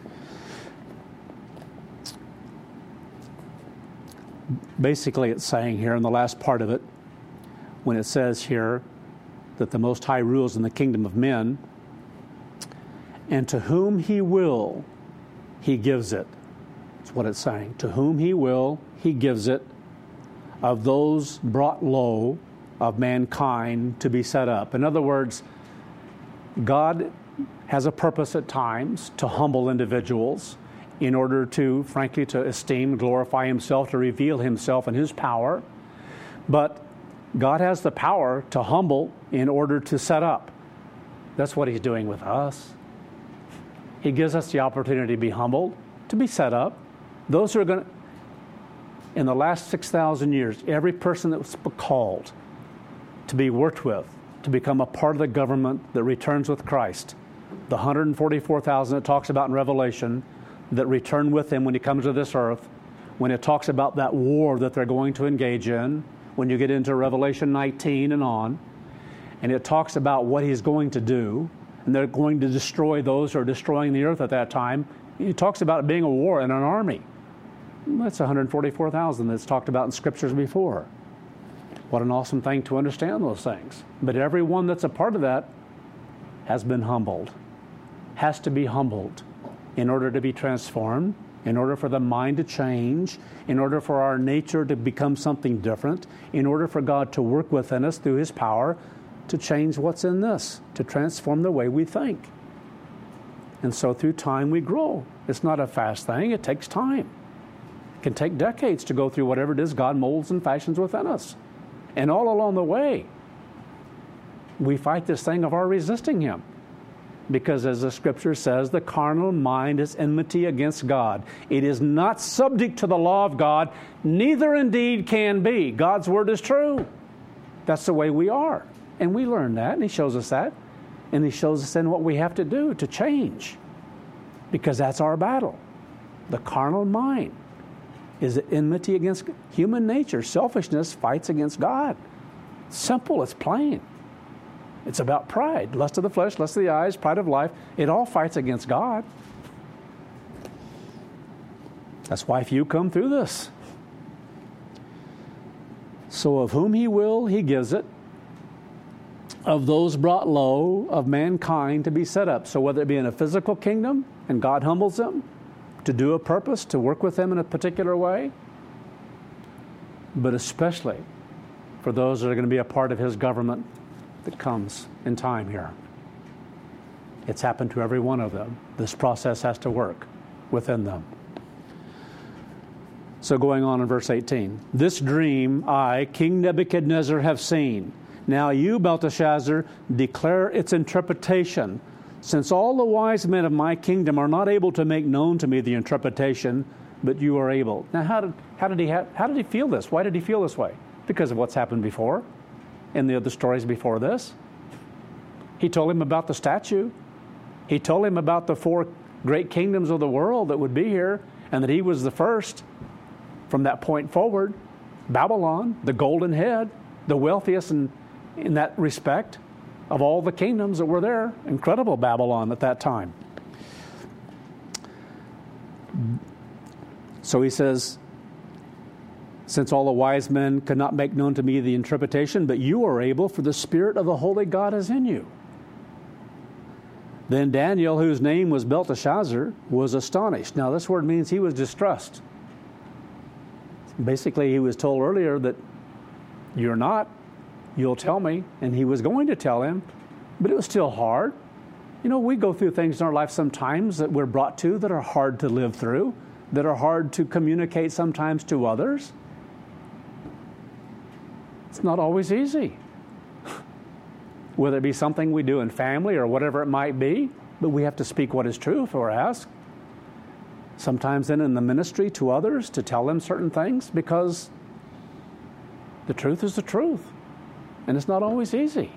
A: Basically, it's saying here in the last part of it, when it says here that the Most High rules in the kingdom of men, and to whom he will, he gives it. That's what it's saying. To whom he will, he gives it, of those brought low of mankind to be set up. In other words, God has a purpose at times to humble individuals in order to, frankly, to esteem, glorify himself, to reveal himself and his power. But God has the power to humble in order to set up. That's what he's doing with us. He gives us the opportunity to be humbled, to be set up. Those who are going to, in the last 6,000 years, every person that was called to be worked with, to become a part of the government that returns with Christ, the 144,000 it talks about in Revelation, that return with him when he comes to this earth, when it talks about that war that they're going to engage in, when you get into Revelation 19 and on, and it talks about what he's going to do, and they're going to destroy those who are destroying the earth at that time. He talks about it being a war and an army. That's 144,000 that's talked about in scriptures before. What an awesome thing to understand those things. But everyone that's a part of that has been humbled, has to be humbled in order to be transformed, in order for the mind to change, in order for our nature to become something different, in order for God to work within us through his power to change what's in this, to transform the way we think. And so through time we grow. It's not a fast thing. It takes time. It can take decades to go through whatever it is God molds and fashions within us. And all along the way, we fight this thing of our resisting Him. Because as the Scripture says, the carnal mind is enmity against God. It is not subject to the law of God, neither indeed can be. God's Word is true. That's the way we are. And we learn that, and He shows us that. And He shows us then what we have to do to change. Because that's our battle. The carnal mind is enmity against human nature. Selfishness fights against God. It's simple, it's plain. It's about pride. Lust of the flesh, lust of the eyes, pride of life. It all fights against God. That's why few come through this. So of whom He will, He gives it. Of those brought low, of mankind to be set up. So whether it be in a physical kingdom, and God humbles them, to do a purpose, to work with them in a particular way, but especially for those that are going to be a part of His government that comes in time here. It's happened to every one of them. This process has to work within them. So going on in verse 18. This dream I, King Nebuchadnezzar, have seen. Now you, Belteshazzar, declare its interpretation, since all the wise men of my kingdom are not able to make known to me the interpretation, but you are able. Now how did he feel this? Why did he feel this way? Because of what's happened before. In the other stories before this. He told him about the statue. He told him about the 4 great kingdoms of the world that would be here, and that he was the first from that point forward. Babylon, the golden head, the wealthiest in that respect of all the kingdoms that were there. Incredible Babylon at that time. So he says, since all the wise men could not make known to me the interpretation, but you are able, for the Spirit of the Holy God is in you. Then Daniel, whose name was Belteshazzar, was astonished. Now this word means he was distressed. Basically, he was told earlier that you're not, you'll tell me, and he was going to tell him, but it was still hard. You know, we go through things in our life sometimes that we're brought to that are hard to live through, that are hard to communicate sometimes to others. It's not always easy. Whether it be something we do in family or whatever it might be, but we have to speak what is true if we're asked. Sometimes then in the ministry to others to tell them certain things, because the truth is the truth. And it's not always easy.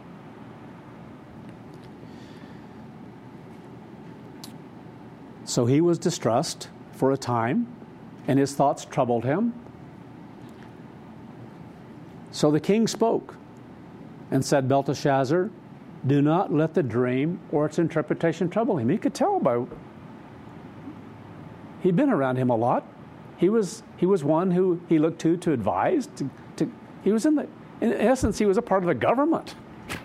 A: So he was distressed for a time, and his thoughts troubled him. So the king spoke and said, Belteshazzar, do not let the dream or its interpretation trouble him. He could tell by... He'd been around him a lot. He was one who he looked to advise. He was in essence, he was a part of the government.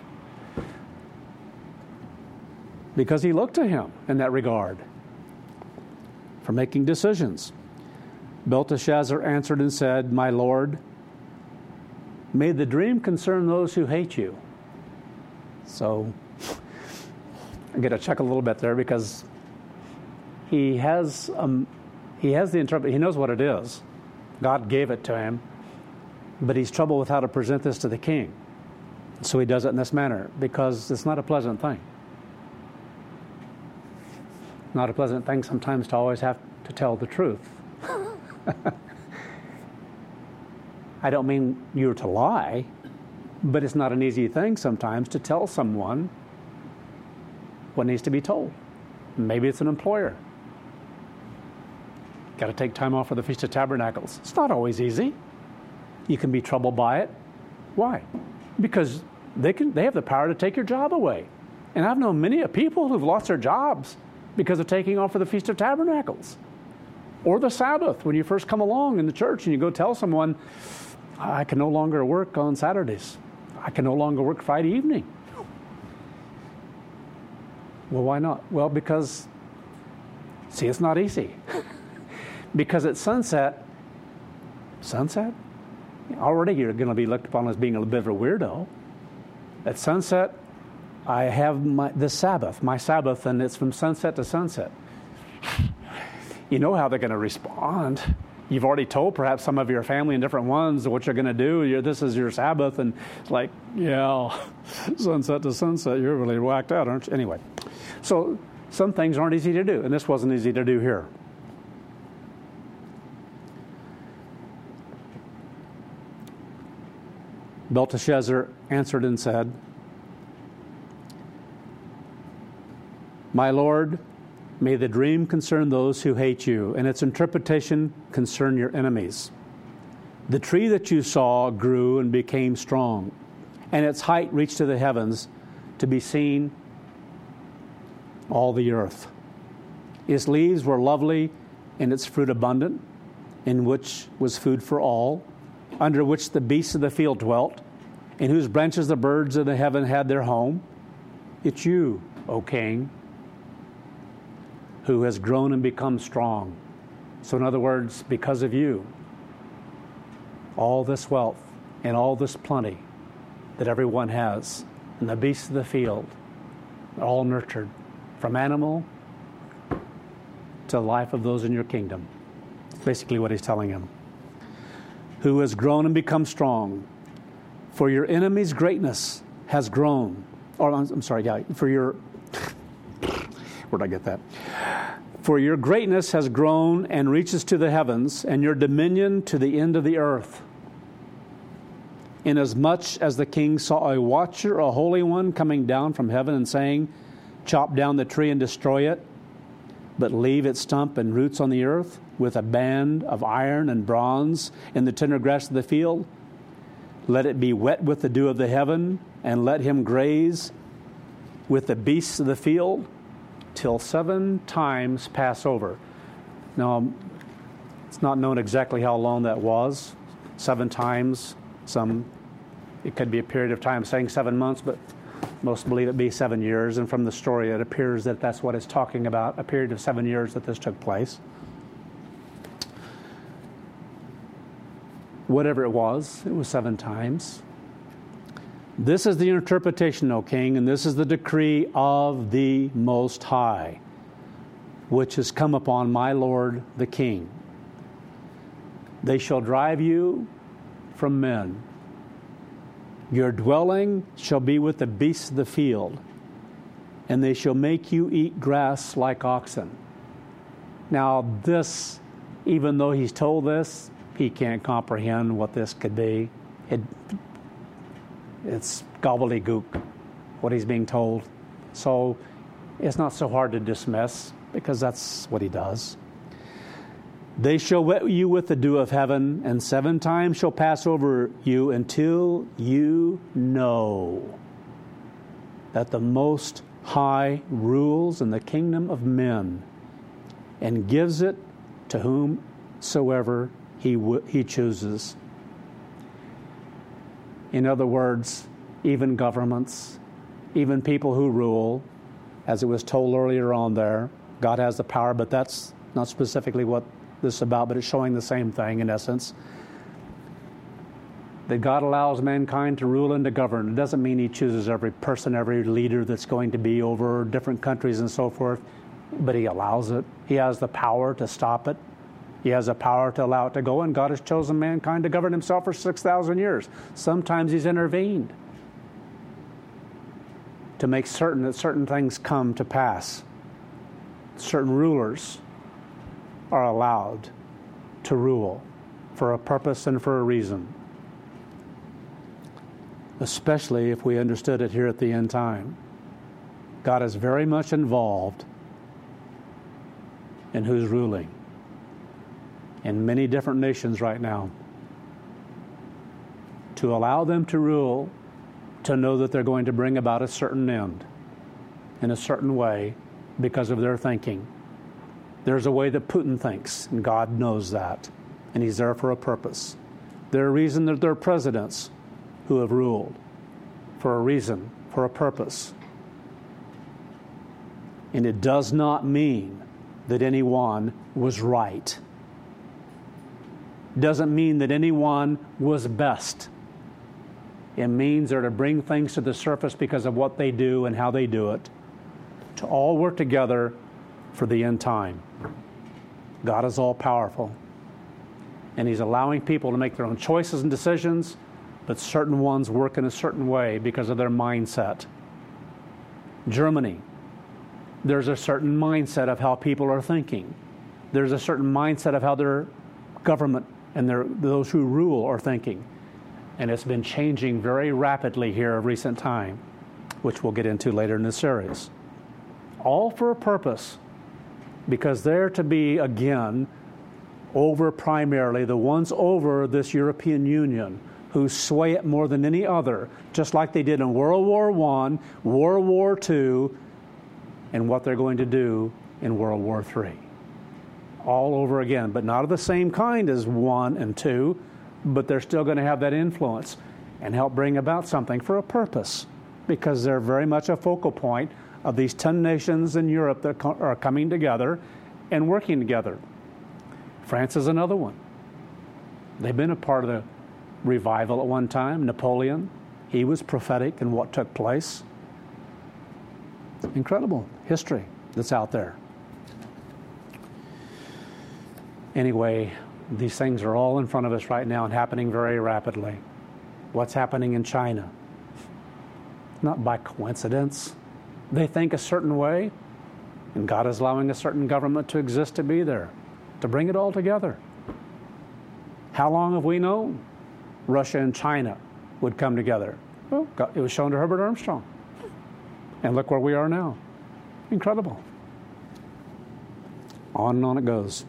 A: Because he looked to him in that regard for making decisions. Belteshazzar answered and said, my lord, may the dream concern those who hate you. So I get a chuckle a little bit there, because he has the interpretation. He knows what it is. God gave it to him, but he's troubled with how to present this to the king. So he does it in this manner, because it's not a pleasant thing. Not a pleasant thing sometimes to always have to tell the truth. I don't mean you're to lie, but it's not an easy thing sometimes to tell someone what needs to be told. Maybe it's an employer. Got to take time off for the Feast of Tabernacles. It's not always easy. You can be troubled by it. Why? Because they have the power to take your job away. And I've known many people who've lost their jobs because of taking off for the Feast of Tabernacles. Or the Sabbath, when you first come along in the church and you go tell someone, I can no longer work on Saturdays. I can no longer work Friday evening. Well, why not? Well, because, see, it's not easy. Because at sunset, already you're going to be looked upon as being a little bit of a weirdo. At sunset, I have the Sabbath, my Sabbath, and it's from sunset to sunset. You know how they're going to respond. You've already told perhaps some of your family and different ones what you're going to do. This is your Sabbath, and it's like, yeah, sunset to sunset, you're really whacked out, aren't you? Anyway, so some things aren't easy to do, and this wasn't easy to do here. Belteshazzar answered and said, "My Lord, may the dream concern those who hate you, and its interpretation concern your enemies. The tree that you saw grew and became strong, and its height reached to the heavens, to be seen all the earth. Its leaves were lovely, and its fruit abundant, in which was food for all, under which the beasts of the field dwelt, in whose branches the birds of the heaven had their home. It's you, O King, who has grown and become strong." So in other words, because of you, all this wealth and all this plenty that everyone has, and the beasts of the field, are all nurtured, from animal to the life of those in your kingdom. Basically what he's telling him. Who has grown and become strong. For your enemy's greatness has grown. Or I'm sorry, yeah, for your... Where'd I get that? For your greatness has grown and reaches to the heavens, and your dominion to the end of the earth. Inasmuch as the king saw a watcher, a holy one, coming down from heaven and saying, "Chop down the tree and destroy it, but leave its stump and roots on the earth, with a band of iron and bronze in the tender grass of the field. Let it be wet with the dew of the heaven, and let him graze with the beasts of the field, till 7 times pass over." Now, it's not known exactly how long that was. 7 times. It could be a period of time, saying 7 months, but most believe it be 7 years. And from the story, it appears that that's what it's talking about, a period of 7 years that this took place. Whatever it was 7 times. This is the interpretation, O King, and this is the decree of the Most High, which has come upon my Lord the King. They shall drive you from men. Your dwelling shall be with the beasts of the field, and they shall make you eat grass like oxen. Now this, even though he's told this, he can't comprehend what this could be. It's gobbledygook, what he's being told. So it's not so hard to dismiss, because that's what he does. They shall wet you with the dew of heaven, and 7 times shall pass over you, until you know that the Most High rules in the kingdom of men, and gives it to whomsoever he chooses. In other words, even governments, even people who rule, as it was told earlier on there, God has the power, but that's not specifically what this is about, but it's showing the same thing in essence. That God allows mankind to rule and to govern. It doesn't mean he chooses every person, every leader that's going to be over different countries and so forth, but he allows it. He has the power to stop it. He has the power to allow it to go, and God has chosen mankind to govern himself for 6,000 years. Sometimes he's intervened to make certain that certain things come to pass. Certain rulers are allowed to rule for a purpose and for a reason, especially if we understood it here at the end time. God is very much involved in who's ruling in many different nations right now. To allow them to rule, to know that they're going to bring about a certain end in a certain way because of their thinking. There's a way that Putin thinks, and God knows that, and he's there for a purpose. There's a reason that there are presidents who have ruled, for a reason, for a purpose. And it does not mean that anyone was right. Doesn't mean that anyone was best. It means they're to bring things to the surface because of what they do and how they do it, to all work together for the end time. God is all powerful, and He's allowing people to make their own choices and decisions, but certain ones work in a certain way because of their mindset. Germany, there's a certain mindset of how people are thinking. There's a certain mindset of how their government and those who rule are thinking. And it's been changing very rapidly here of recent time, which we'll get into later in the series. All for a purpose, because they're to be, again, over primarily the ones over this European Union who sway it more than any other, just like they did in World War I, World War II, and what they're going to do in World War III. All over again, but not of the same kind as 1 and 2, but they're still going to have that influence and help bring about something for a purpose, because they're very much a focal point of these 10 nations in Europe that are coming together and working together. France is another one. They've been a part of the revival at one time. Napoleon, he was prophetic in what took place. Incredible history that's out there. Anyway, these things are all in front of us right now and happening very rapidly. What's happening in China? Not by coincidence. They think a certain way, and God is allowing a certain government to exist to be there, to bring it all together. How long have we known Russia and China would come together? Well, it was shown to Herbert Armstrong. And look where we are now. Incredible. On and on it goes.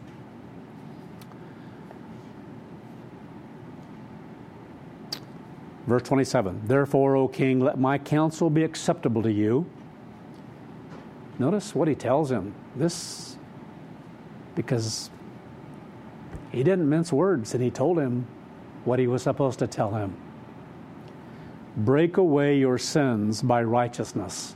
A: Verse 27, therefore, O king, let my counsel be acceptable to you. Notice what he tells him. This, because he didn't mince words, and he told him what he was supposed to tell him. Break away your sins by righteousness.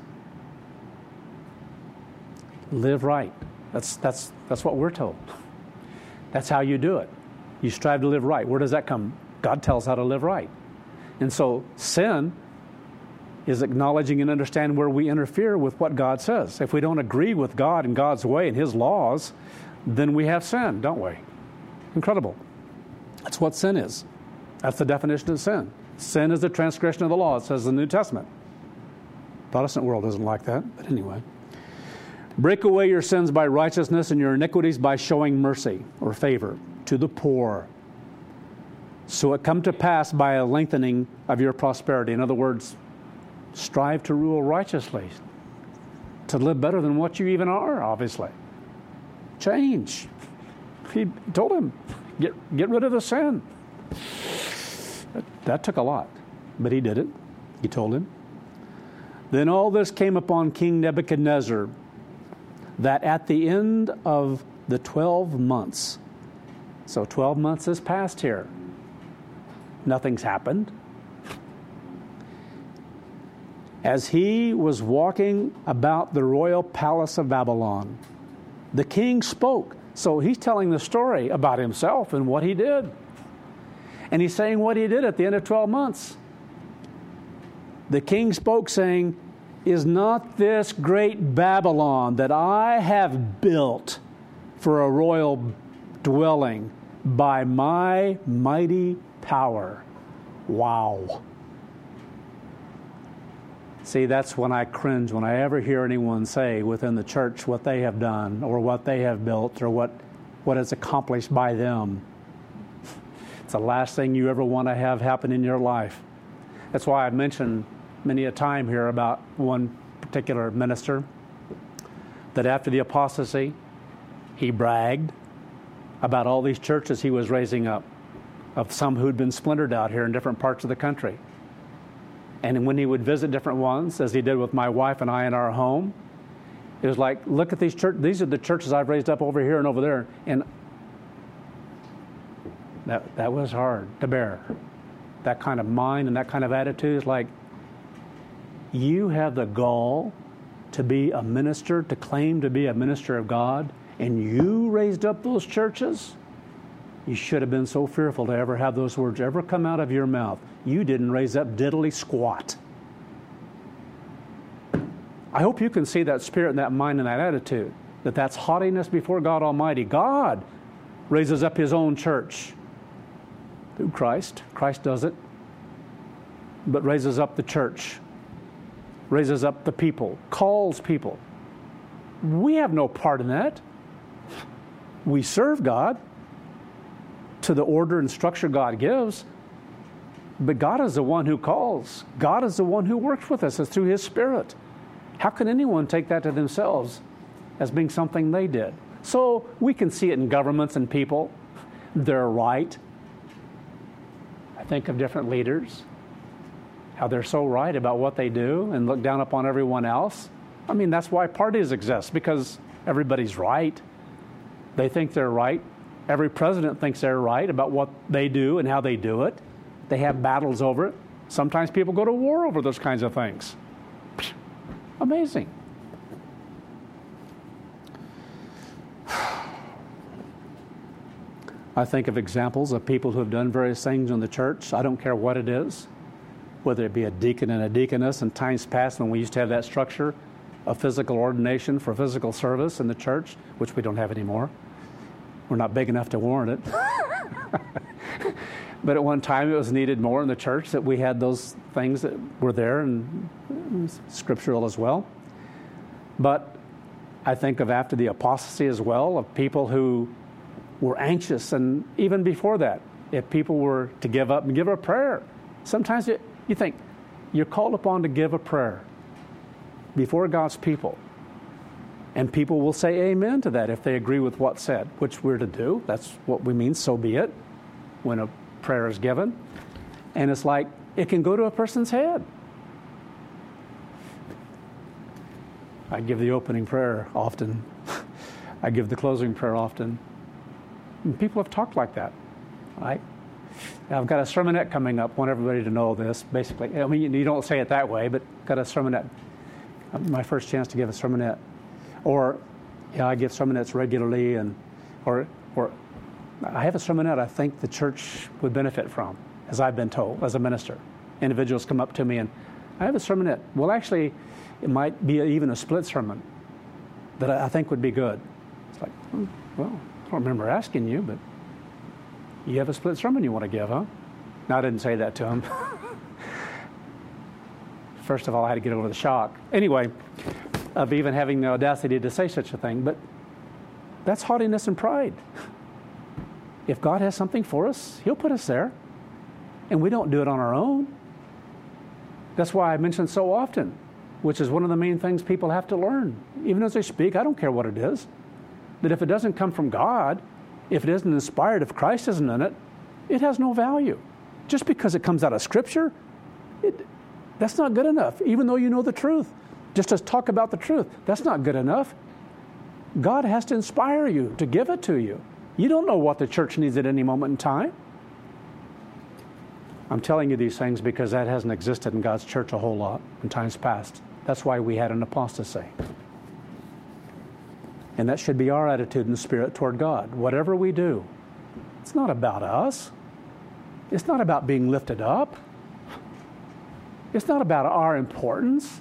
A: Live right. That's what we're told. That's how you do it. You strive to live right. Where does that come? God tells how to live right. And so sin is acknowledging and understanding where we interfere with what God says. If we don't agree with God and God's way and His laws, then we have sin, don't we? Incredible. That's what sin is. That's the definition of sin. Sin is the transgression of the law, it says in the New Testament. Protestant world doesn't like that, but anyway. Break away your sins by righteousness and your iniquities by showing mercy or favor to the poor. So it come to pass by a lengthening of your prosperity. In other words, strive to rule righteously, to live better than what you even are, obviously. Change. He told him, get rid of the sin. That took a lot, but he did it. He told him. Then all this came upon King Nebuchadnezzar, that at the end of the 12 months, so 12 months has passed here, nothing's happened. As he was walking about the royal palace of Babylon, the king spoke. So he's telling the story about himself and what he did. And he's saying what he did at the end of 12 months. The king spoke, saying, is not this great Babylon that I have built for a royal dwelling by my mighty power? Wow. See, that's when I cringe when I ever hear anyone say within the church what they have done or what they have built or what is accomplished by them. It's the last thing you ever want to have happen in your life. That's why I've mentioned many a time here about one particular minister that after the apostasy, he bragged about all these churches he was raising up, of some who'd been splintered out here in different parts of the country. And when he would visit different ones, as he did with my wife and I in our home, it was like, look at these churches. These are the churches I've raised up over here and over there. And that was hard to bear. That kind of mind and that kind of attitude is like, you have the gall to be a minister, to claim to be a minister of God, and you raised up those churches? You should have been so fearful to ever have those words ever come out of your mouth. You didn't raise up diddly squat. I hope you can see that spirit and that mind and that attitude, that that's haughtiness before God Almighty. God raises up His own church through Christ. Christ does it. But raises up the church, raises up the people, calls people. We have no part in that. We serve God to the order and structure God gives, but God is the one who calls. God is the one who works with us. It's through His Spirit. How can anyone take that to themselves as being something they did? So we can see it in governments and people. They're right. I think of different leaders, how they're so right about what they do and look down upon everyone else. I mean, that's why parties exist, because everybody's right. They think they're right. Every president thinks they're right about what they do and how they do it. They have battles over it. Sometimes people go to war over those kinds of things. Amazing. I think of examples of people who have done various things in the church. I don't care what it is, whether it be a deacon and a deaconess in times past when we used to have that structure of physical ordination for physical service in the church, which we don't have anymore. We're not big enough to warrant it. But at one time it was needed more in the church that we had those things that were there and scriptural as well. But I think of after the apostasy as well, of people who were anxious, and even before that, if people were to give up and give a prayer. Sometimes you think you're called upon to give a prayer before God's people. And people will say amen to that if they agree with what's said, which we're to do. That's what we mean, so be it, when a prayer is given. And it's like, it can go to a person's head. I give the opening prayer often. I give the closing prayer often. And people have talked like that, right? I've got a sermonette coming up. I want everybody to know this, basically. I mean, you don't say it that way, but got a sermonette. My first chance to give a sermonette. Or, I give sermonettes regularly, or I have a sermonette I think the church would benefit from, as I've been told, as a minister. Individuals come up to me and, I have a sermonette. Well, actually, it might be even a split sermon that I think would be good. It's like, well, I don't remember asking you, but you have a split sermon you want to give, huh? No, I didn't say that to him. First of all, I had to get over the shock. Anyway, of even having the audacity to say such a thing. But that's haughtiness and pride. If God has something for us, He'll put us there. And we don't do it on our own. That's why I mention so often, which is one of the main things people have to learn. Even as they speak, I don't care what it is. That if it doesn't come from God, if it isn't inspired, if Christ isn't in it, it has no value. Just because it comes out of Scripture, that's not good enough, even though you know the truth. Just to talk about the truth, that's not good enough. God has to inspire you to give it to you. You don't know what the church needs at any moment in time. I'm telling you these things because that hasn't existed in God's church a whole lot in times past. That's why we had an apostasy. And that should be our attitude in the Spirit toward God. Whatever we do, it's not about us. It's not about being lifted up. It's not about our importance.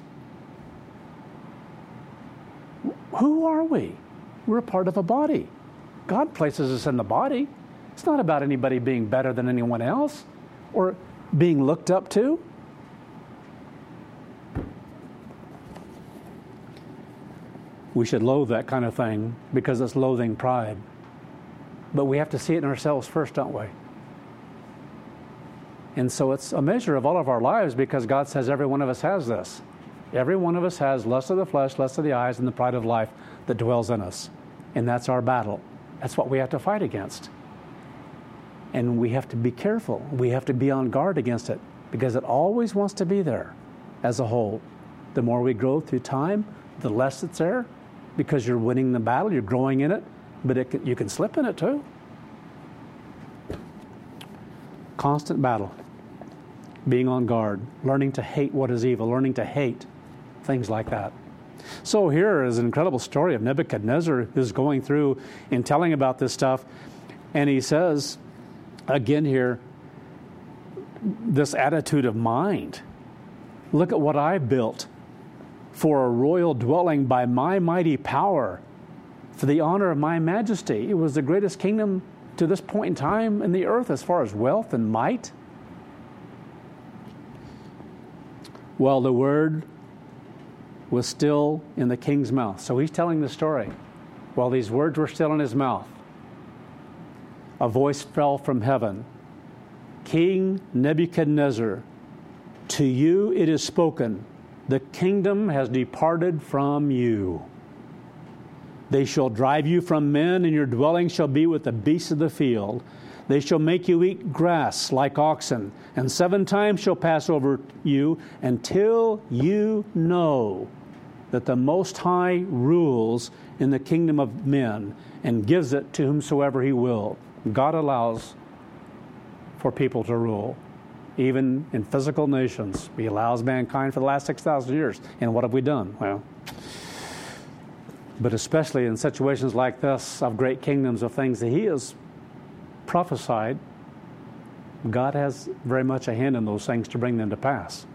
A: Who are we? We're a part of a body. God places us in the body. It's not about anybody being better than anyone else or being looked up to. We should loathe that kind of thing because it's loathing pride. But we have to see it in ourselves first, don't we? And so it's a measure of all of our lives because God says every one of us has this. Every one of us has lust of the flesh, lust of the eyes, and the pride of life that dwells in us. And that's our battle. That's what we have to fight against. And we have to be careful. We have to be on guard against it because it always wants to be there as a whole. The more we grow through time, the less it's there because you're winning the battle, you're growing in it, but you can slip in it too. Constant battle. Being on guard, learning to hate what is evil, learning to hate things like that. So here is an incredible story of Nebuchadnezzar who's going through and telling about this stuff. And he says, again here, this attitude of mind. Look at what I built for a royal dwelling by my mighty power, for the honor of my majesty. It was the greatest kingdom to this point in time in the earth as far as wealth and might. Well, the word was still in the king's mouth. So he's telling the story. While these words were still in his mouth, a voice fell from heaven. King Nebuchadnezzar, to you it is spoken, the kingdom has departed from you. They shall drive you from men, and your dwelling shall be with the beasts of the field. They shall make you eat grass like oxen, and 7 times shall pass over you until you know that the Most High rules in the kingdom of men and gives it to whomsoever He will. God allows for people to rule, even in physical nations. He allows mankind for the last 6,000 years. And what have we done? Well, but especially in situations like this of great kingdoms, of things that He has prophesied, God has very much a hand in those things to bring them to pass.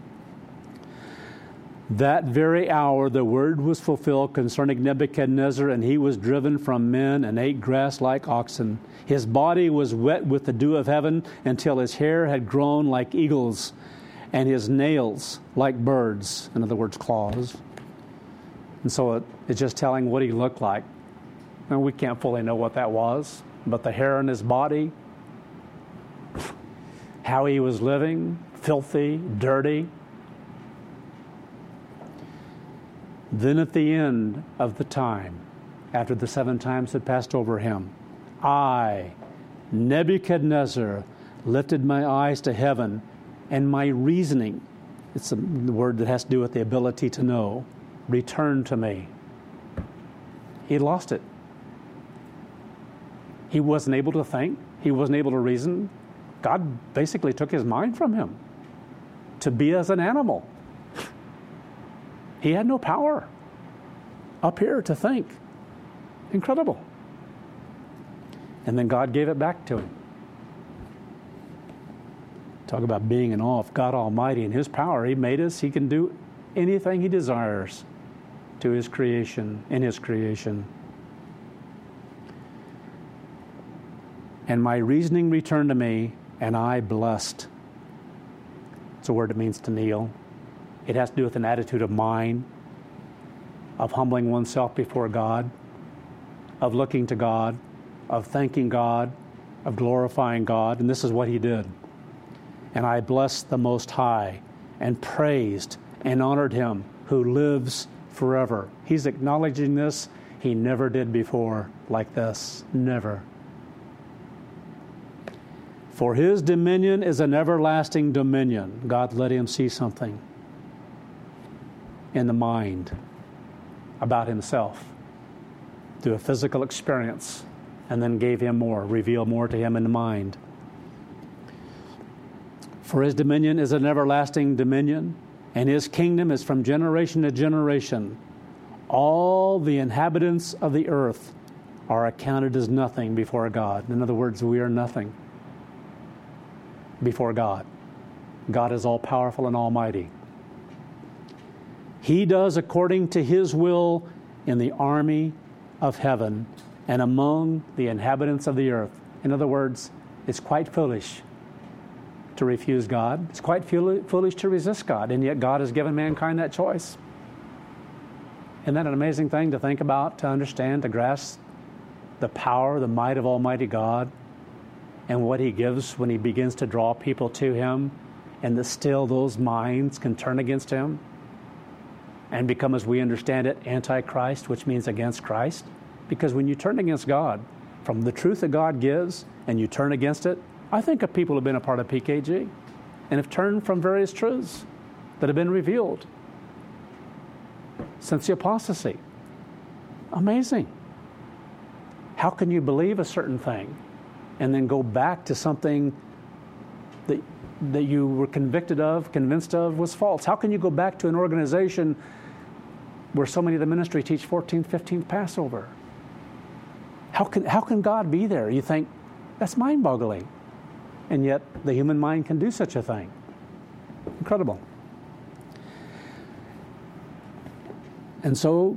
A: That very hour the word was fulfilled concerning Nebuchadnezzar, and he was driven from men and ate grass like oxen. His body was wet with the dew of heaven until his hair had grown like eagles and his nails like birds, in other words, claws. And so it's just telling what he looked like. And we can't fully know what that was, but the hair on his body, how he was living, filthy, dirty. Then at the end of the time, after the 7 times had passed over him, I, Nebuchadnezzar, lifted my eyes to heaven, and my reasoning, it's a word that has to do with the ability to know, returned to me. He lost it. He wasn't able to think. He wasn't able to reason. God basically took his mind from him to be as an animal. He had no power up here to think. Incredible. And then God gave it back to him. Talk about being in awe of God Almighty and His power. He made us. He can do anything He desires to His creation, in His creation. And my reasoning returned to me, and I blessed. It's a word that means to kneel. It has to do with an attitude of mind, of humbling oneself before God, of looking to God, of thanking God, of glorifying God. And this is what he did. And I blessed the Most High and praised and honored Him who lives forever. He's acknowledging this. He never did before like this. Never. For His dominion is an everlasting dominion. God let him see something in the mind about himself through a physical experience, and then gave him more, revealed more to him in the mind. For His dominion is an everlasting dominion, and His kingdom is from generation to generation. All the inhabitants of the earth are accounted as nothing before God. In other words, we are nothing before God. God is all-powerful and almighty. He does according to His will in the army of heaven and among the inhabitants of the earth. In other words, it's quite foolish to refuse God. It's quite foolish to resist God, and yet God has given mankind that choice. Isn't that an amazing thing to think about, to understand, to grasp the power, the might of Almighty God, and what He gives when He begins to draw people to Him, and that still those minds can turn against Him and become, as we understand it, antichrist, which means against Christ. Because when you turn against God, from the truth that God gives, and you turn against it, I think of people who have been a part of PKG and have turned from various truths that have been revealed since the apostasy. Amazing. How can you believe a certain thing and then go back to something that you were convinced of was false? How can you go back to an organization where so many of the ministry teach 14th, 15th Passover? How can God be there? You think, That's mind-boggling. And yet the human mind can do such a thing. Incredible. And so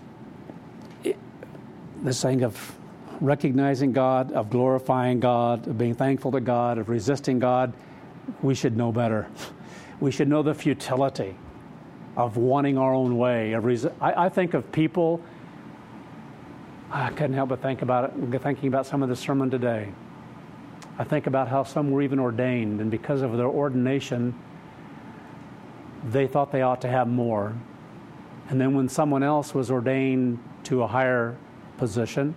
A: this thing of recognizing God, of glorifying God, of being thankful to God, of resisting God, we should know better. We should know the futility of wanting our own way. I think of people, I couldn't help but thinking about some of the sermon today. I think about how some were even ordained, and because of their ordination, they thought they ought to have more. And then when someone else was ordained to a higher position,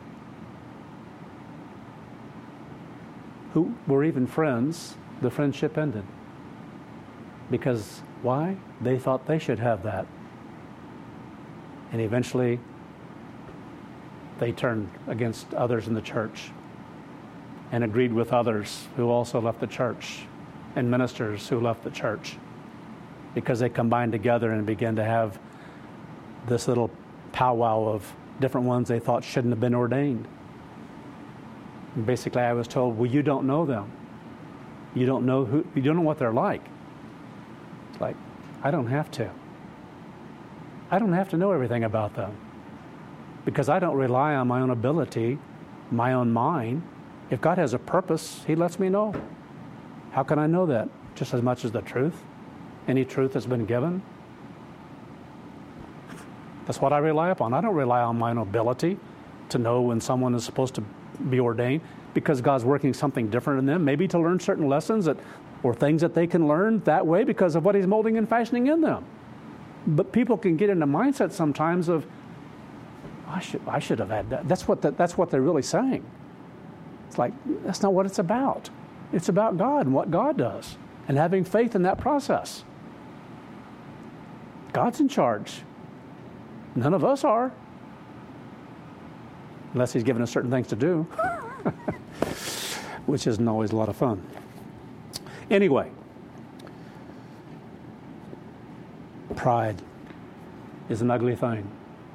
A: who were even friends, the friendship ended. Because why? They thought they should have that. And eventually, they turned against others in the church and agreed with others who also left the church and ministers who left the church because they combined together and began to have this little powwow of different ones they thought shouldn't have been ordained. And basically, I was told, well, you don't know them. You don't know what they're like. It's like, I don't have to. I don't have to know everything about them because I don't rely on my own ability, my own mind. If God has a purpose, He lets me know. How can I know that? Just as much as the truth. Any truth that's been given. That's what I rely upon. I don't rely on my own ability to know when someone is supposed to be ordained because God's working something different in them, maybe to learn certain lessons or things that they can learn that way because of what He's molding and fashioning in them. But people can get into mindset sometimes of, I should have had that. That's what they're really saying. It's like, that's not what it's about. It's about God and what God does and having faith in that process. God's in charge. None of us are. Unless He's given us certain things to do, which isn't always a lot of fun. Anyway, pride is an ugly thing.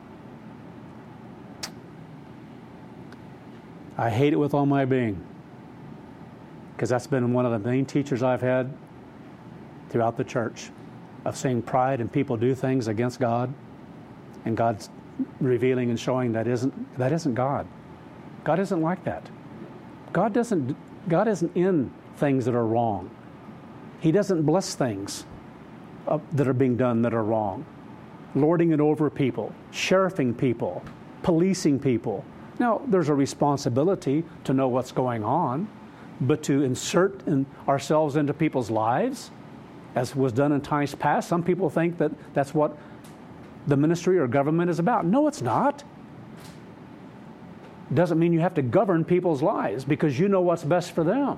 A: I hate it with all my being because that's been one of the main teachers I've had throughout the church of seeing pride and people do things against God and God's revealing and showing that isn't God. God isn't like that. God isn't in things that are wrong. He doesn't bless things that are being done that are wrong. Lording it over people, sheriffing people, policing people. Now, there's a responsibility to know what's going on, but to insert ourselves into people's lives, as was done in times past, some people think that that's what the ministry or government is about. No, it's not. Doesn't mean you have to govern people's lives because you know what's best for them.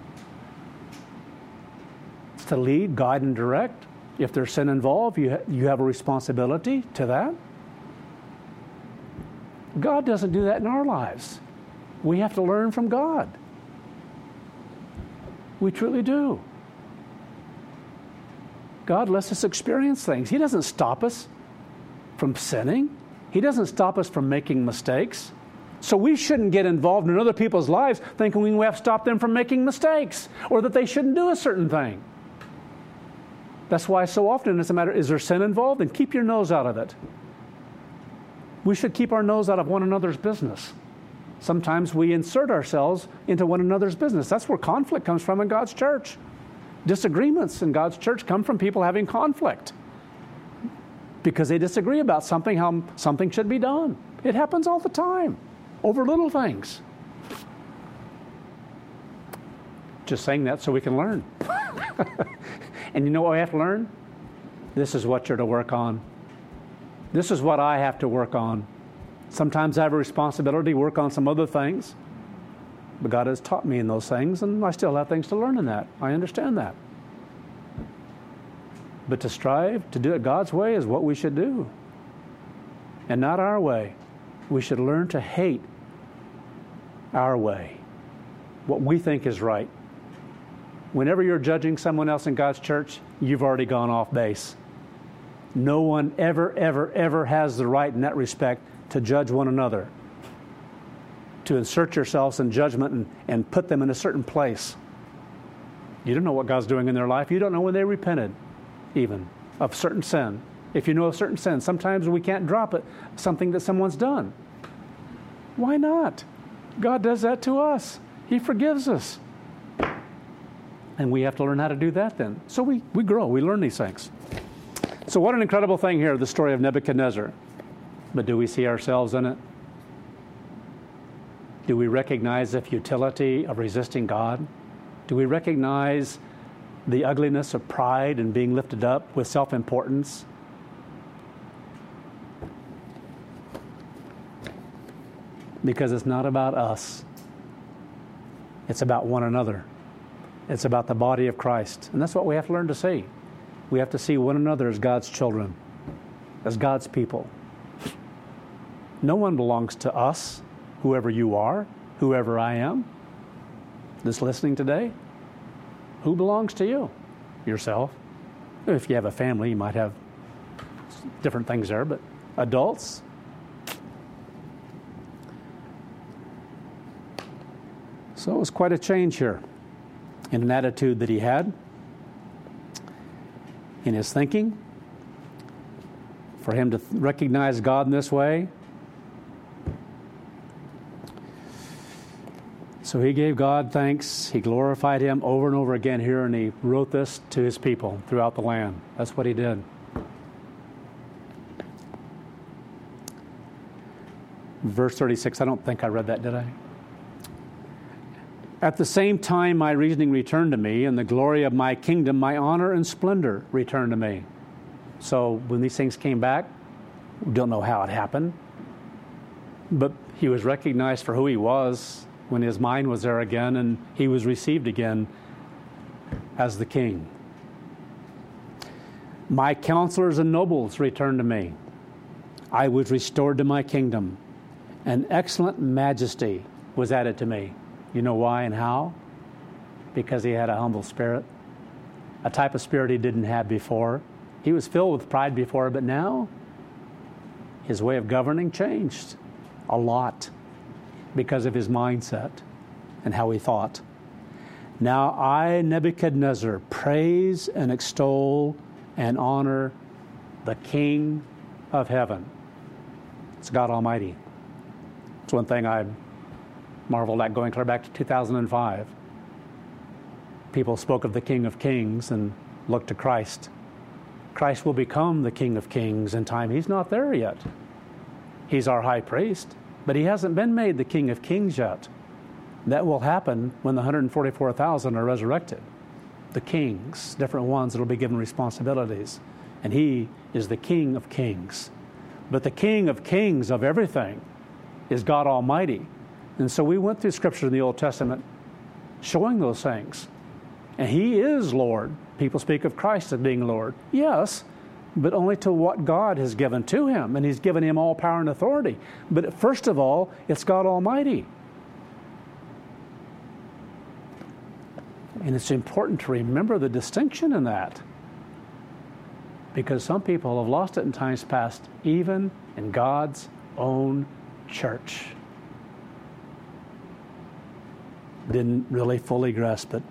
A: It's to lead, guide, and direct. If there's sin involved, you have a responsibility to that. God doesn't do that in our lives. We have to learn from God. We truly do. God lets us experience things. He doesn't stop us from sinning. He doesn't stop us from making mistakes. So we shouldn't get involved in other people's lives thinking we have to stop them from making mistakes or that they shouldn't do a certain thing. That's why so often it's a matter, is there sin involved? Then keep your nose out of it. We should keep our nose out of one another's business. Sometimes we insert ourselves into one another's business. That's where conflict comes from in God's church. Disagreements in God's church come from people having conflict because they disagree about something, how something should be done. It happens all the time over little things. Just saying that so we can learn. And you know what we have to learn? This is what you're to work on. This is what I have to work on. Sometimes I have a responsibility to work on some other things, but God has taught me in those things, and I still have things to learn in that. I understand that. But to strive to do it God's way is what we should do, and not our way. We should learn to hate our way, what we think is right. Whenever you're judging someone else in God's church, you've already gone off base. No one ever has the right in that respect to judge one another, to insert yourselves in judgment and put them in a certain place. You don't know what God's doing in their life. You don't know when they repented, even, of certain sin. If you know of certain sin, sometimes we can't drop it, something that someone's done. Why not? God does that to us. He forgives us. And we have to learn how to do that then. So we grow. We learn these things. So what an incredible thing here, the story of Nebuchadnezzar. But do we see ourselves in it? Do we recognize the futility of resisting God? Do we recognize the ugliness of pride and being lifted up with self-importance? Because it's not about us. It's about one another. It's about the body of Christ. And that's what we have to learn to see. We have to see one another as God's children, as God's people. No one belongs to us, whoever you are, whoever I am, that's listening today. Who belongs to you? Yourself. If you have a family, you might have different things there, but adults. So it was quite a change here in an attitude that he had, in his thinking, for him to recognize God in this way. So he gave God thanks. He glorified him over and over again here, and he wrote this to his people throughout the land. That's what he did. Verse 36, I don't think I read that, did I? At the same time, my reasoning returned to me, and the glory of my kingdom, my honor and splendor returned to me. So when these things came back, we don't know how it happened, but he was recognized for who he was when his mind was there again, and he was received again as the king. My counselors and nobles returned to me. I was restored to my kingdom. An excellent majesty was added to me. You know why and how? Because he had a humble spirit, a type of spirit he didn't have before. He was filled with pride before, but now his way of governing changed a lot because of his mindset and how he thought. Now I, Nebuchadnezzar, praise and extol and honor the King of heaven. It's God Almighty. It's one thing I marveled at going clear back to 2005. People spoke of the King of Kings and looked to Christ. Christ will become the King of Kings in time. He's not there yet. He's our high priest, but he hasn't been made the King of Kings yet. That will happen when the 144,000 are resurrected. The kings, different ones that will be given responsibilities. And he is the King of Kings. But the King of Kings of everything is God Almighty. And so we went through Scripture in the Old Testament showing those things. And he is Lord. People speak of Christ as being Lord. Yes, but only to what God has given to him. And he's given him all power and authority. But first of all, it's God Almighty. And it's important to remember the distinction in that. Because some people have lost it in times past, even in God's own church. Didn't really fully grasp it.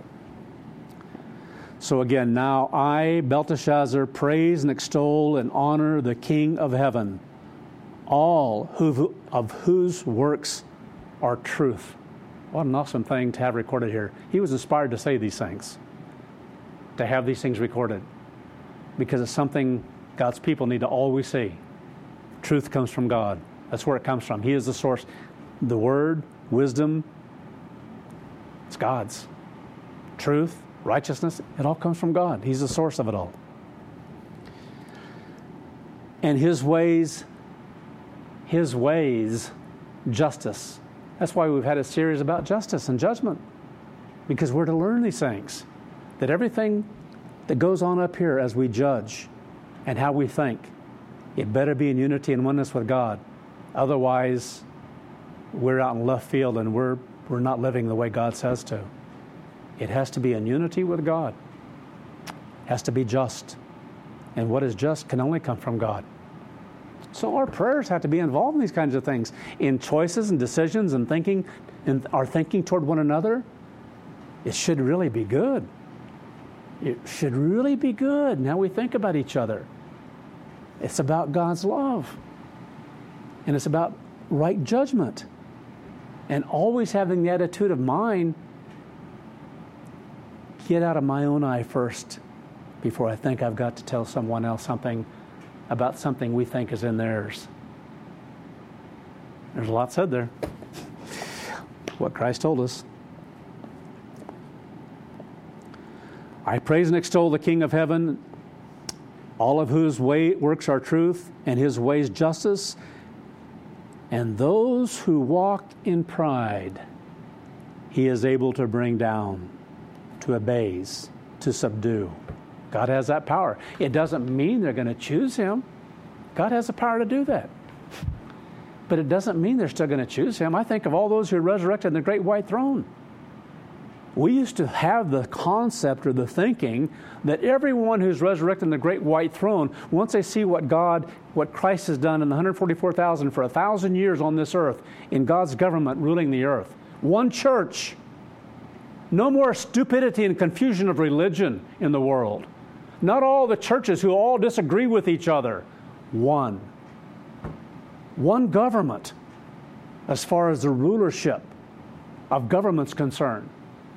A: So again, now I, Belteshazzar, praise and extol and honor the King of heaven, all of whose works are truth. What an awesome thing to have recorded here. He was inspired to say these things, to have these things recorded, because it's something God's people need to always see. Truth comes from God. That's where it comes from. He is the source. The word, wisdom, it's God's. Truth, righteousness, it all comes from God. He's the source of it all. And his ways, justice. That's why we've had a series about justice and judgment, because we're to learn these things, that everything that goes on up here as we judge and how we think, it better be in unity and oneness with God. Otherwise, we're out in left field and we're not living the way God says to. It has to be in unity with God. It has to be just. And what is just can only come from God. So our prayers have to be involved in these kinds of things, in choices and decisions and thinking, and our thinking toward one another. It should really be good. It should really be good in how we think about each other. It's about God's love. And it's about right judgment. And always having the attitude of mind, get out of my own eye first before I think I've got to tell someone else something about something we think is in theirs. There's a lot said there. What Christ told us. I praise and extol the King of heaven, all of whose works are truth, and his ways justice, and those who walk in pride, he is able to bring down, to abase, to subdue. God has that power. It doesn't mean they're going to choose him. God has the power to do that. But it doesn't mean they're still going to choose him. I think of all those who are resurrected in the great white throne. We used to have the concept or the thinking that everyone who's resurrected in the great white throne, once they see what Christ has done in the 144,000 for 1,000 years on this earth, in God's government ruling the earth, one church, no more stupidity and confusion of religion in the world. Not all the churches who all disagree with each other. One government as far as the rulership of government's concerned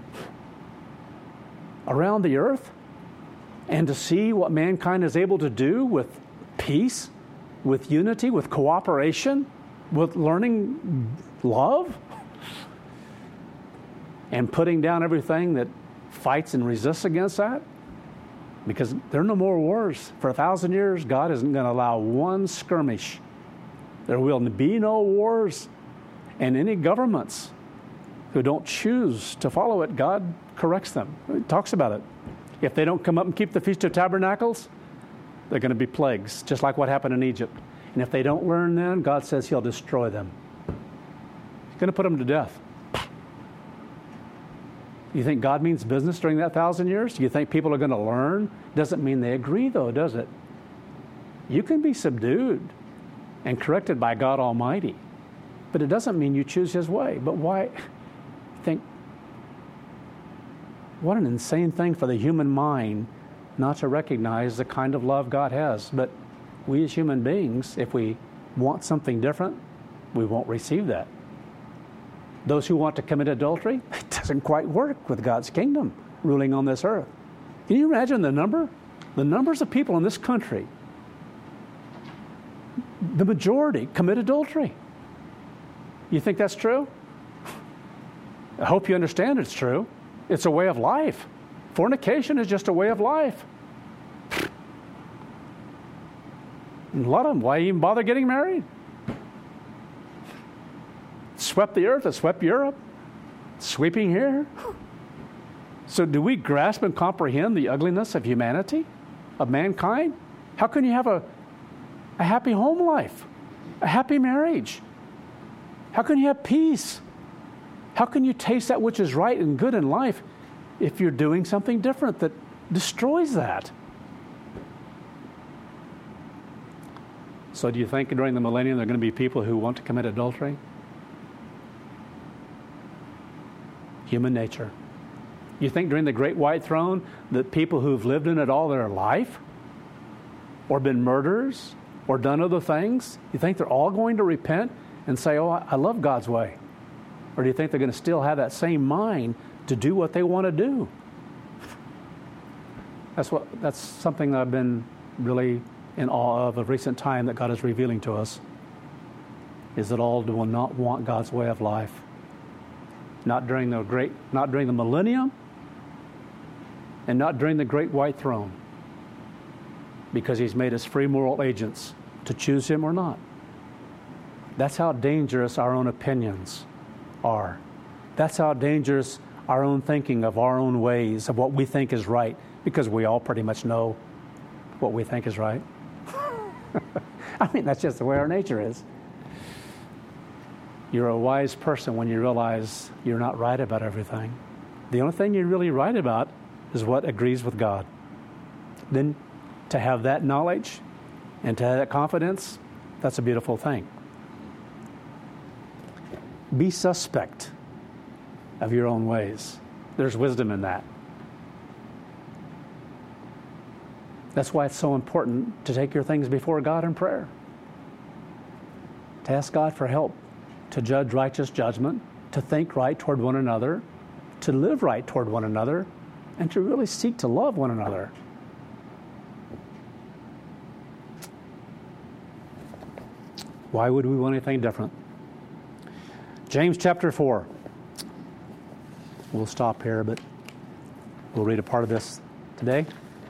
A: around the earth, and to see what mankind is able to do with peace, with unity, with cooperation, with learning love, and putting down everything that fights and resists against that. Because there are no more wars. For 1,000 years, God isn't going to allow one skirmish. There will be no wars. And any governments who don't choose to follow it, God corrects them. He talks about it. If they don't come up and keep the Feast of Tabernacles, they're going to be plagues, just like what happened in Egypt. And if they don't learn then, God says he'll destroy them. He's going to put them to death. You think God means business during that 1,000 years? Do you think people are going to learn? Doesn't mean they agree, though, does it? You can be subdued and corrected by God Almighty, but it doesn't mean you choose his way. But why? Think, what an insane thing for the human mind not to recognize the kind of love God has. But we as human beings, if we want something different, we won't receive that. Those who want to commit adultery, it doesn't quite work with God's kingdom ruling on this earth. Can you imagine the numbers of people in this country? The majority commit adultery. You think that's true? I hope you understand it's true. It's a way of life. Fornication is just a way of life. And a lot of them, why even bother getting married? Swept the earth, it swept Europe, sweeping here. So do we grasp and comprehend the ugliness of humanity, of mankind? How can you have a happy home life, a happy marriage? How can you have peace? How can you taste that which is right and good in life if you're doing something different that destroys that? So do you think during the millennium there are going to be people who want to commit adultery? Human nature. You think during the great white throne that people who've lived in it all their life or been murderers or done other things, you think they're all going to repent and say, oh, I love God's way? Or do you think they're going to still have that same mind to do what they want to do? That's something that I've been really in awe of recent time that God is revealing to us, is that all will not want God's way of life. Not during the millennium, and not during the great white throne, because he's made us free moral agents to choose him or not. That's how dangerous our own opinions are. That's how dangerous our own thinking of our own ways, of what we think is right, because we all pretty much know what we think is right. I mean, that's just the way our nature is. You're a wise person when you realize you're not right about everything. The only thing you're really right about is what agrees with God. Then to have that knowledge and to have that confidence, That's a beautiful thing. Be suspect of your own ways. There's wisdom in that. That's why it's so important to take your things before God in prayer. To ask God for help, to judge righteous judgment, to think right toward one another, to live right toward one another, and to really seek to love one another. Why would we want anything different? James chapter 4. We'll stop here, but we'll read a part of this today.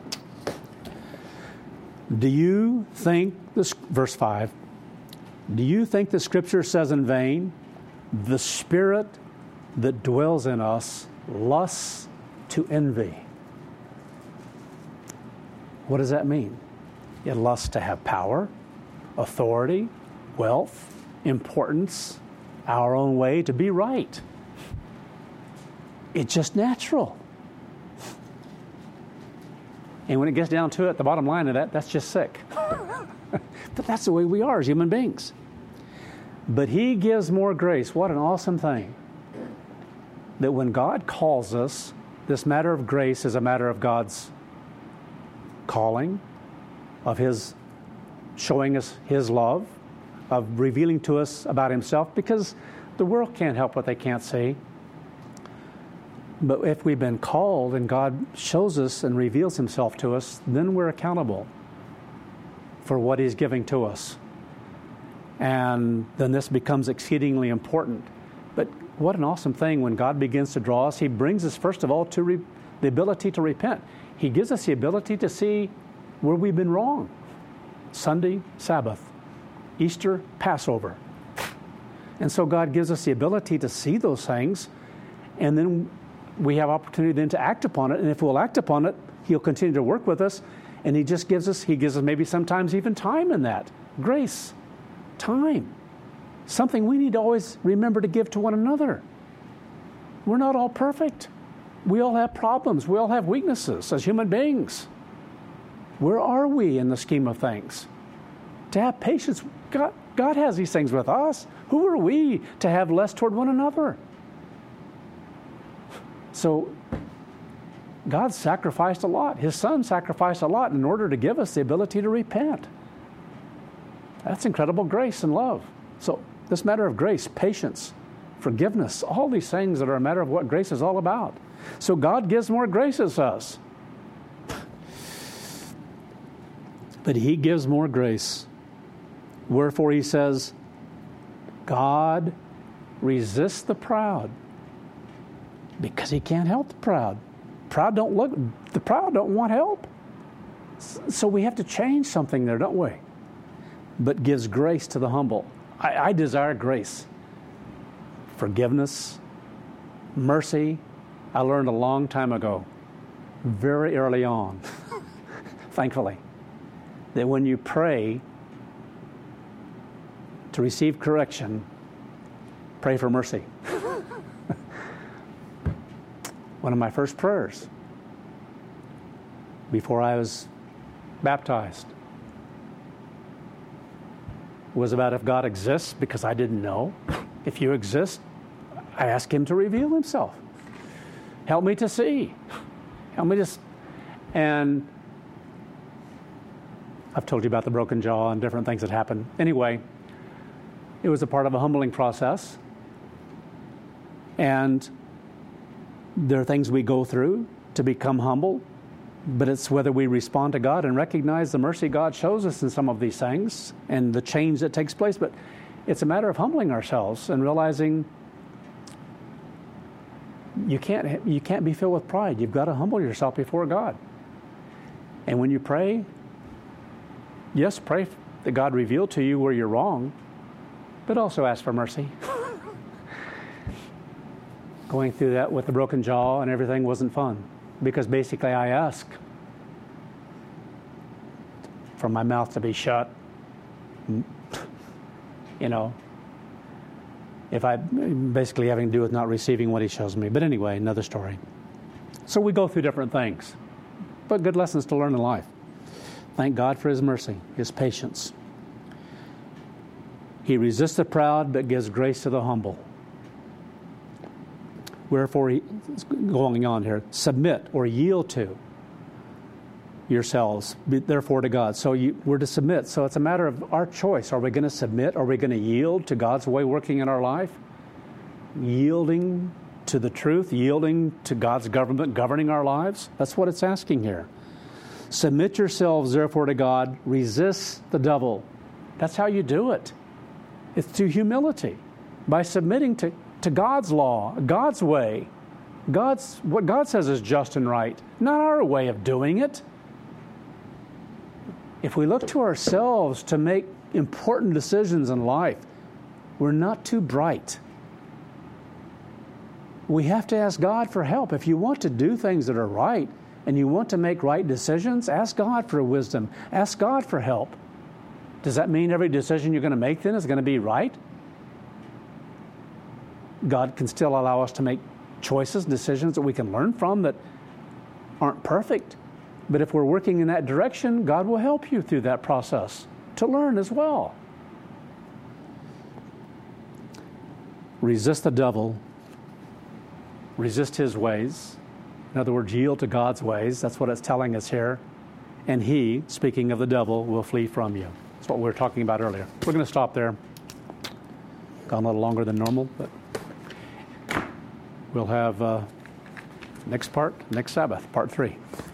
A: Do you think, verse 5, do you think the Scripture says in vain, the Spirit that dwells in us lusts to envy? What does that mean? It lusts to have power, authority, wealth, importance, our own way, to be right. It's just natural. And when it gets down to it, the bottom line of that, that's just sick. But that's the way we are as human beings. But He gives more grace. What an awesome thing. That when God calls us, this matter of grace is a matter of God's calling, of His showing us His love, of revealing to us about Himself, because the world can't help what they can't see. But if we've been called and God shows us and reveals Himself to us, then we're accountable for what He's giving to us. And then this becomes exceedingly important. But what an awesome thing when God begins to draw us. He brings us, first of all, to the ability to repent. He gives us the ability to see where we've been wrong. Sunday, Sabbath. Easter, Passover. And so God gives us the ability to see those things, and then we have opportunity then to act upon it. And if we'll act upon it, He'll continue to work with us. And He gives us maybe sometimes even time in that. Grace. Time. Something we need to always remember to give to one another. We're not all perfect. We all have problems. We all have weaknesses as human beings. Where are we in the scheme of things? To have patience. God has these things with us. Who are we to have less toward one another? So God sacrificed a lot. His Son sacrificed a lot in order to give us the ability to repent. That's incredible grace and love. So this matter of grace, patience, forgiveness, all these things that are a matter of what grace is all about. So God gives more grace as us. But He gives more grace. Wherefore He says, God resists the proud, because He can't help the proud. The proud don't want help. So we have to change something there, don't we? But gives grace to the humble. I desire grace. Forgiveness, mercy. I learned a long time ago, very early on, thankfully, that when you pray to receive correction, pray for mercy. One of my first prayers before I was baptized was about if God exists, because I didn't know. If you exist, I ask Him to reveal Himself. Help me to see. Help me to... And I've told you about the broken jaw and different things that happened. Anyway, it was a part of a humbling process. And there are things we go through to become humble, but it's whether we respond to God and recognize the mercy God shows us in some of these things and the change that takes place. But it's a matter of humbling ourselves and realizing you can't be filled with pride. You've got to humble yourself before God. And when you pray, yes, pray that God reveal to you where you're wrong, but also ask for mercy. Going through that with the broken jaw and everything wasn't fun, because basically I ask for my mouth to be shut. If I basically having to do with not receiving what He shows me. But anyway, another story. So we go through different things, but good lessons to learn in life. Thank God for His mercy, His patience. He resists the proud, but gives grace to the humble. Wherefore, going on here, submit or yield to yourselves, therefore to God. So we're to submit. So it's a matter of our choice. Are we going to submit? Are we going to yield to God's way working in our life? Yielding to the truth, yielding to God's government governing our lives? That's what it's asking here. Submit yourselves, therefore, to God. Resist the devil. That's how you do it. It's through humility, by submitting to God's law, God's way. What God says is just and right, not our way of doing it. If we look to ourselves to make important decisions in life, we're not too bright. We have to ask God for help. If you want to do things that are right and you want to make right decisions, ask God for wisdom. Ask God for help. Does that mean every decision you're going to make then is going to be right? God can still allow us to make choices, decisions that we can learn from that aren't perfect. But if we're working in that direction, God will help you through that process to learn as well. Resist the devil. Resist his ways. In other words, yield to God's ways. That's what it's telling us here. And he, speaking of the devil, will flee from you. That's what we were talking about earlier. We're going to stop there. Gone a little longer than normal, but we'll have next Sabbath, part 3.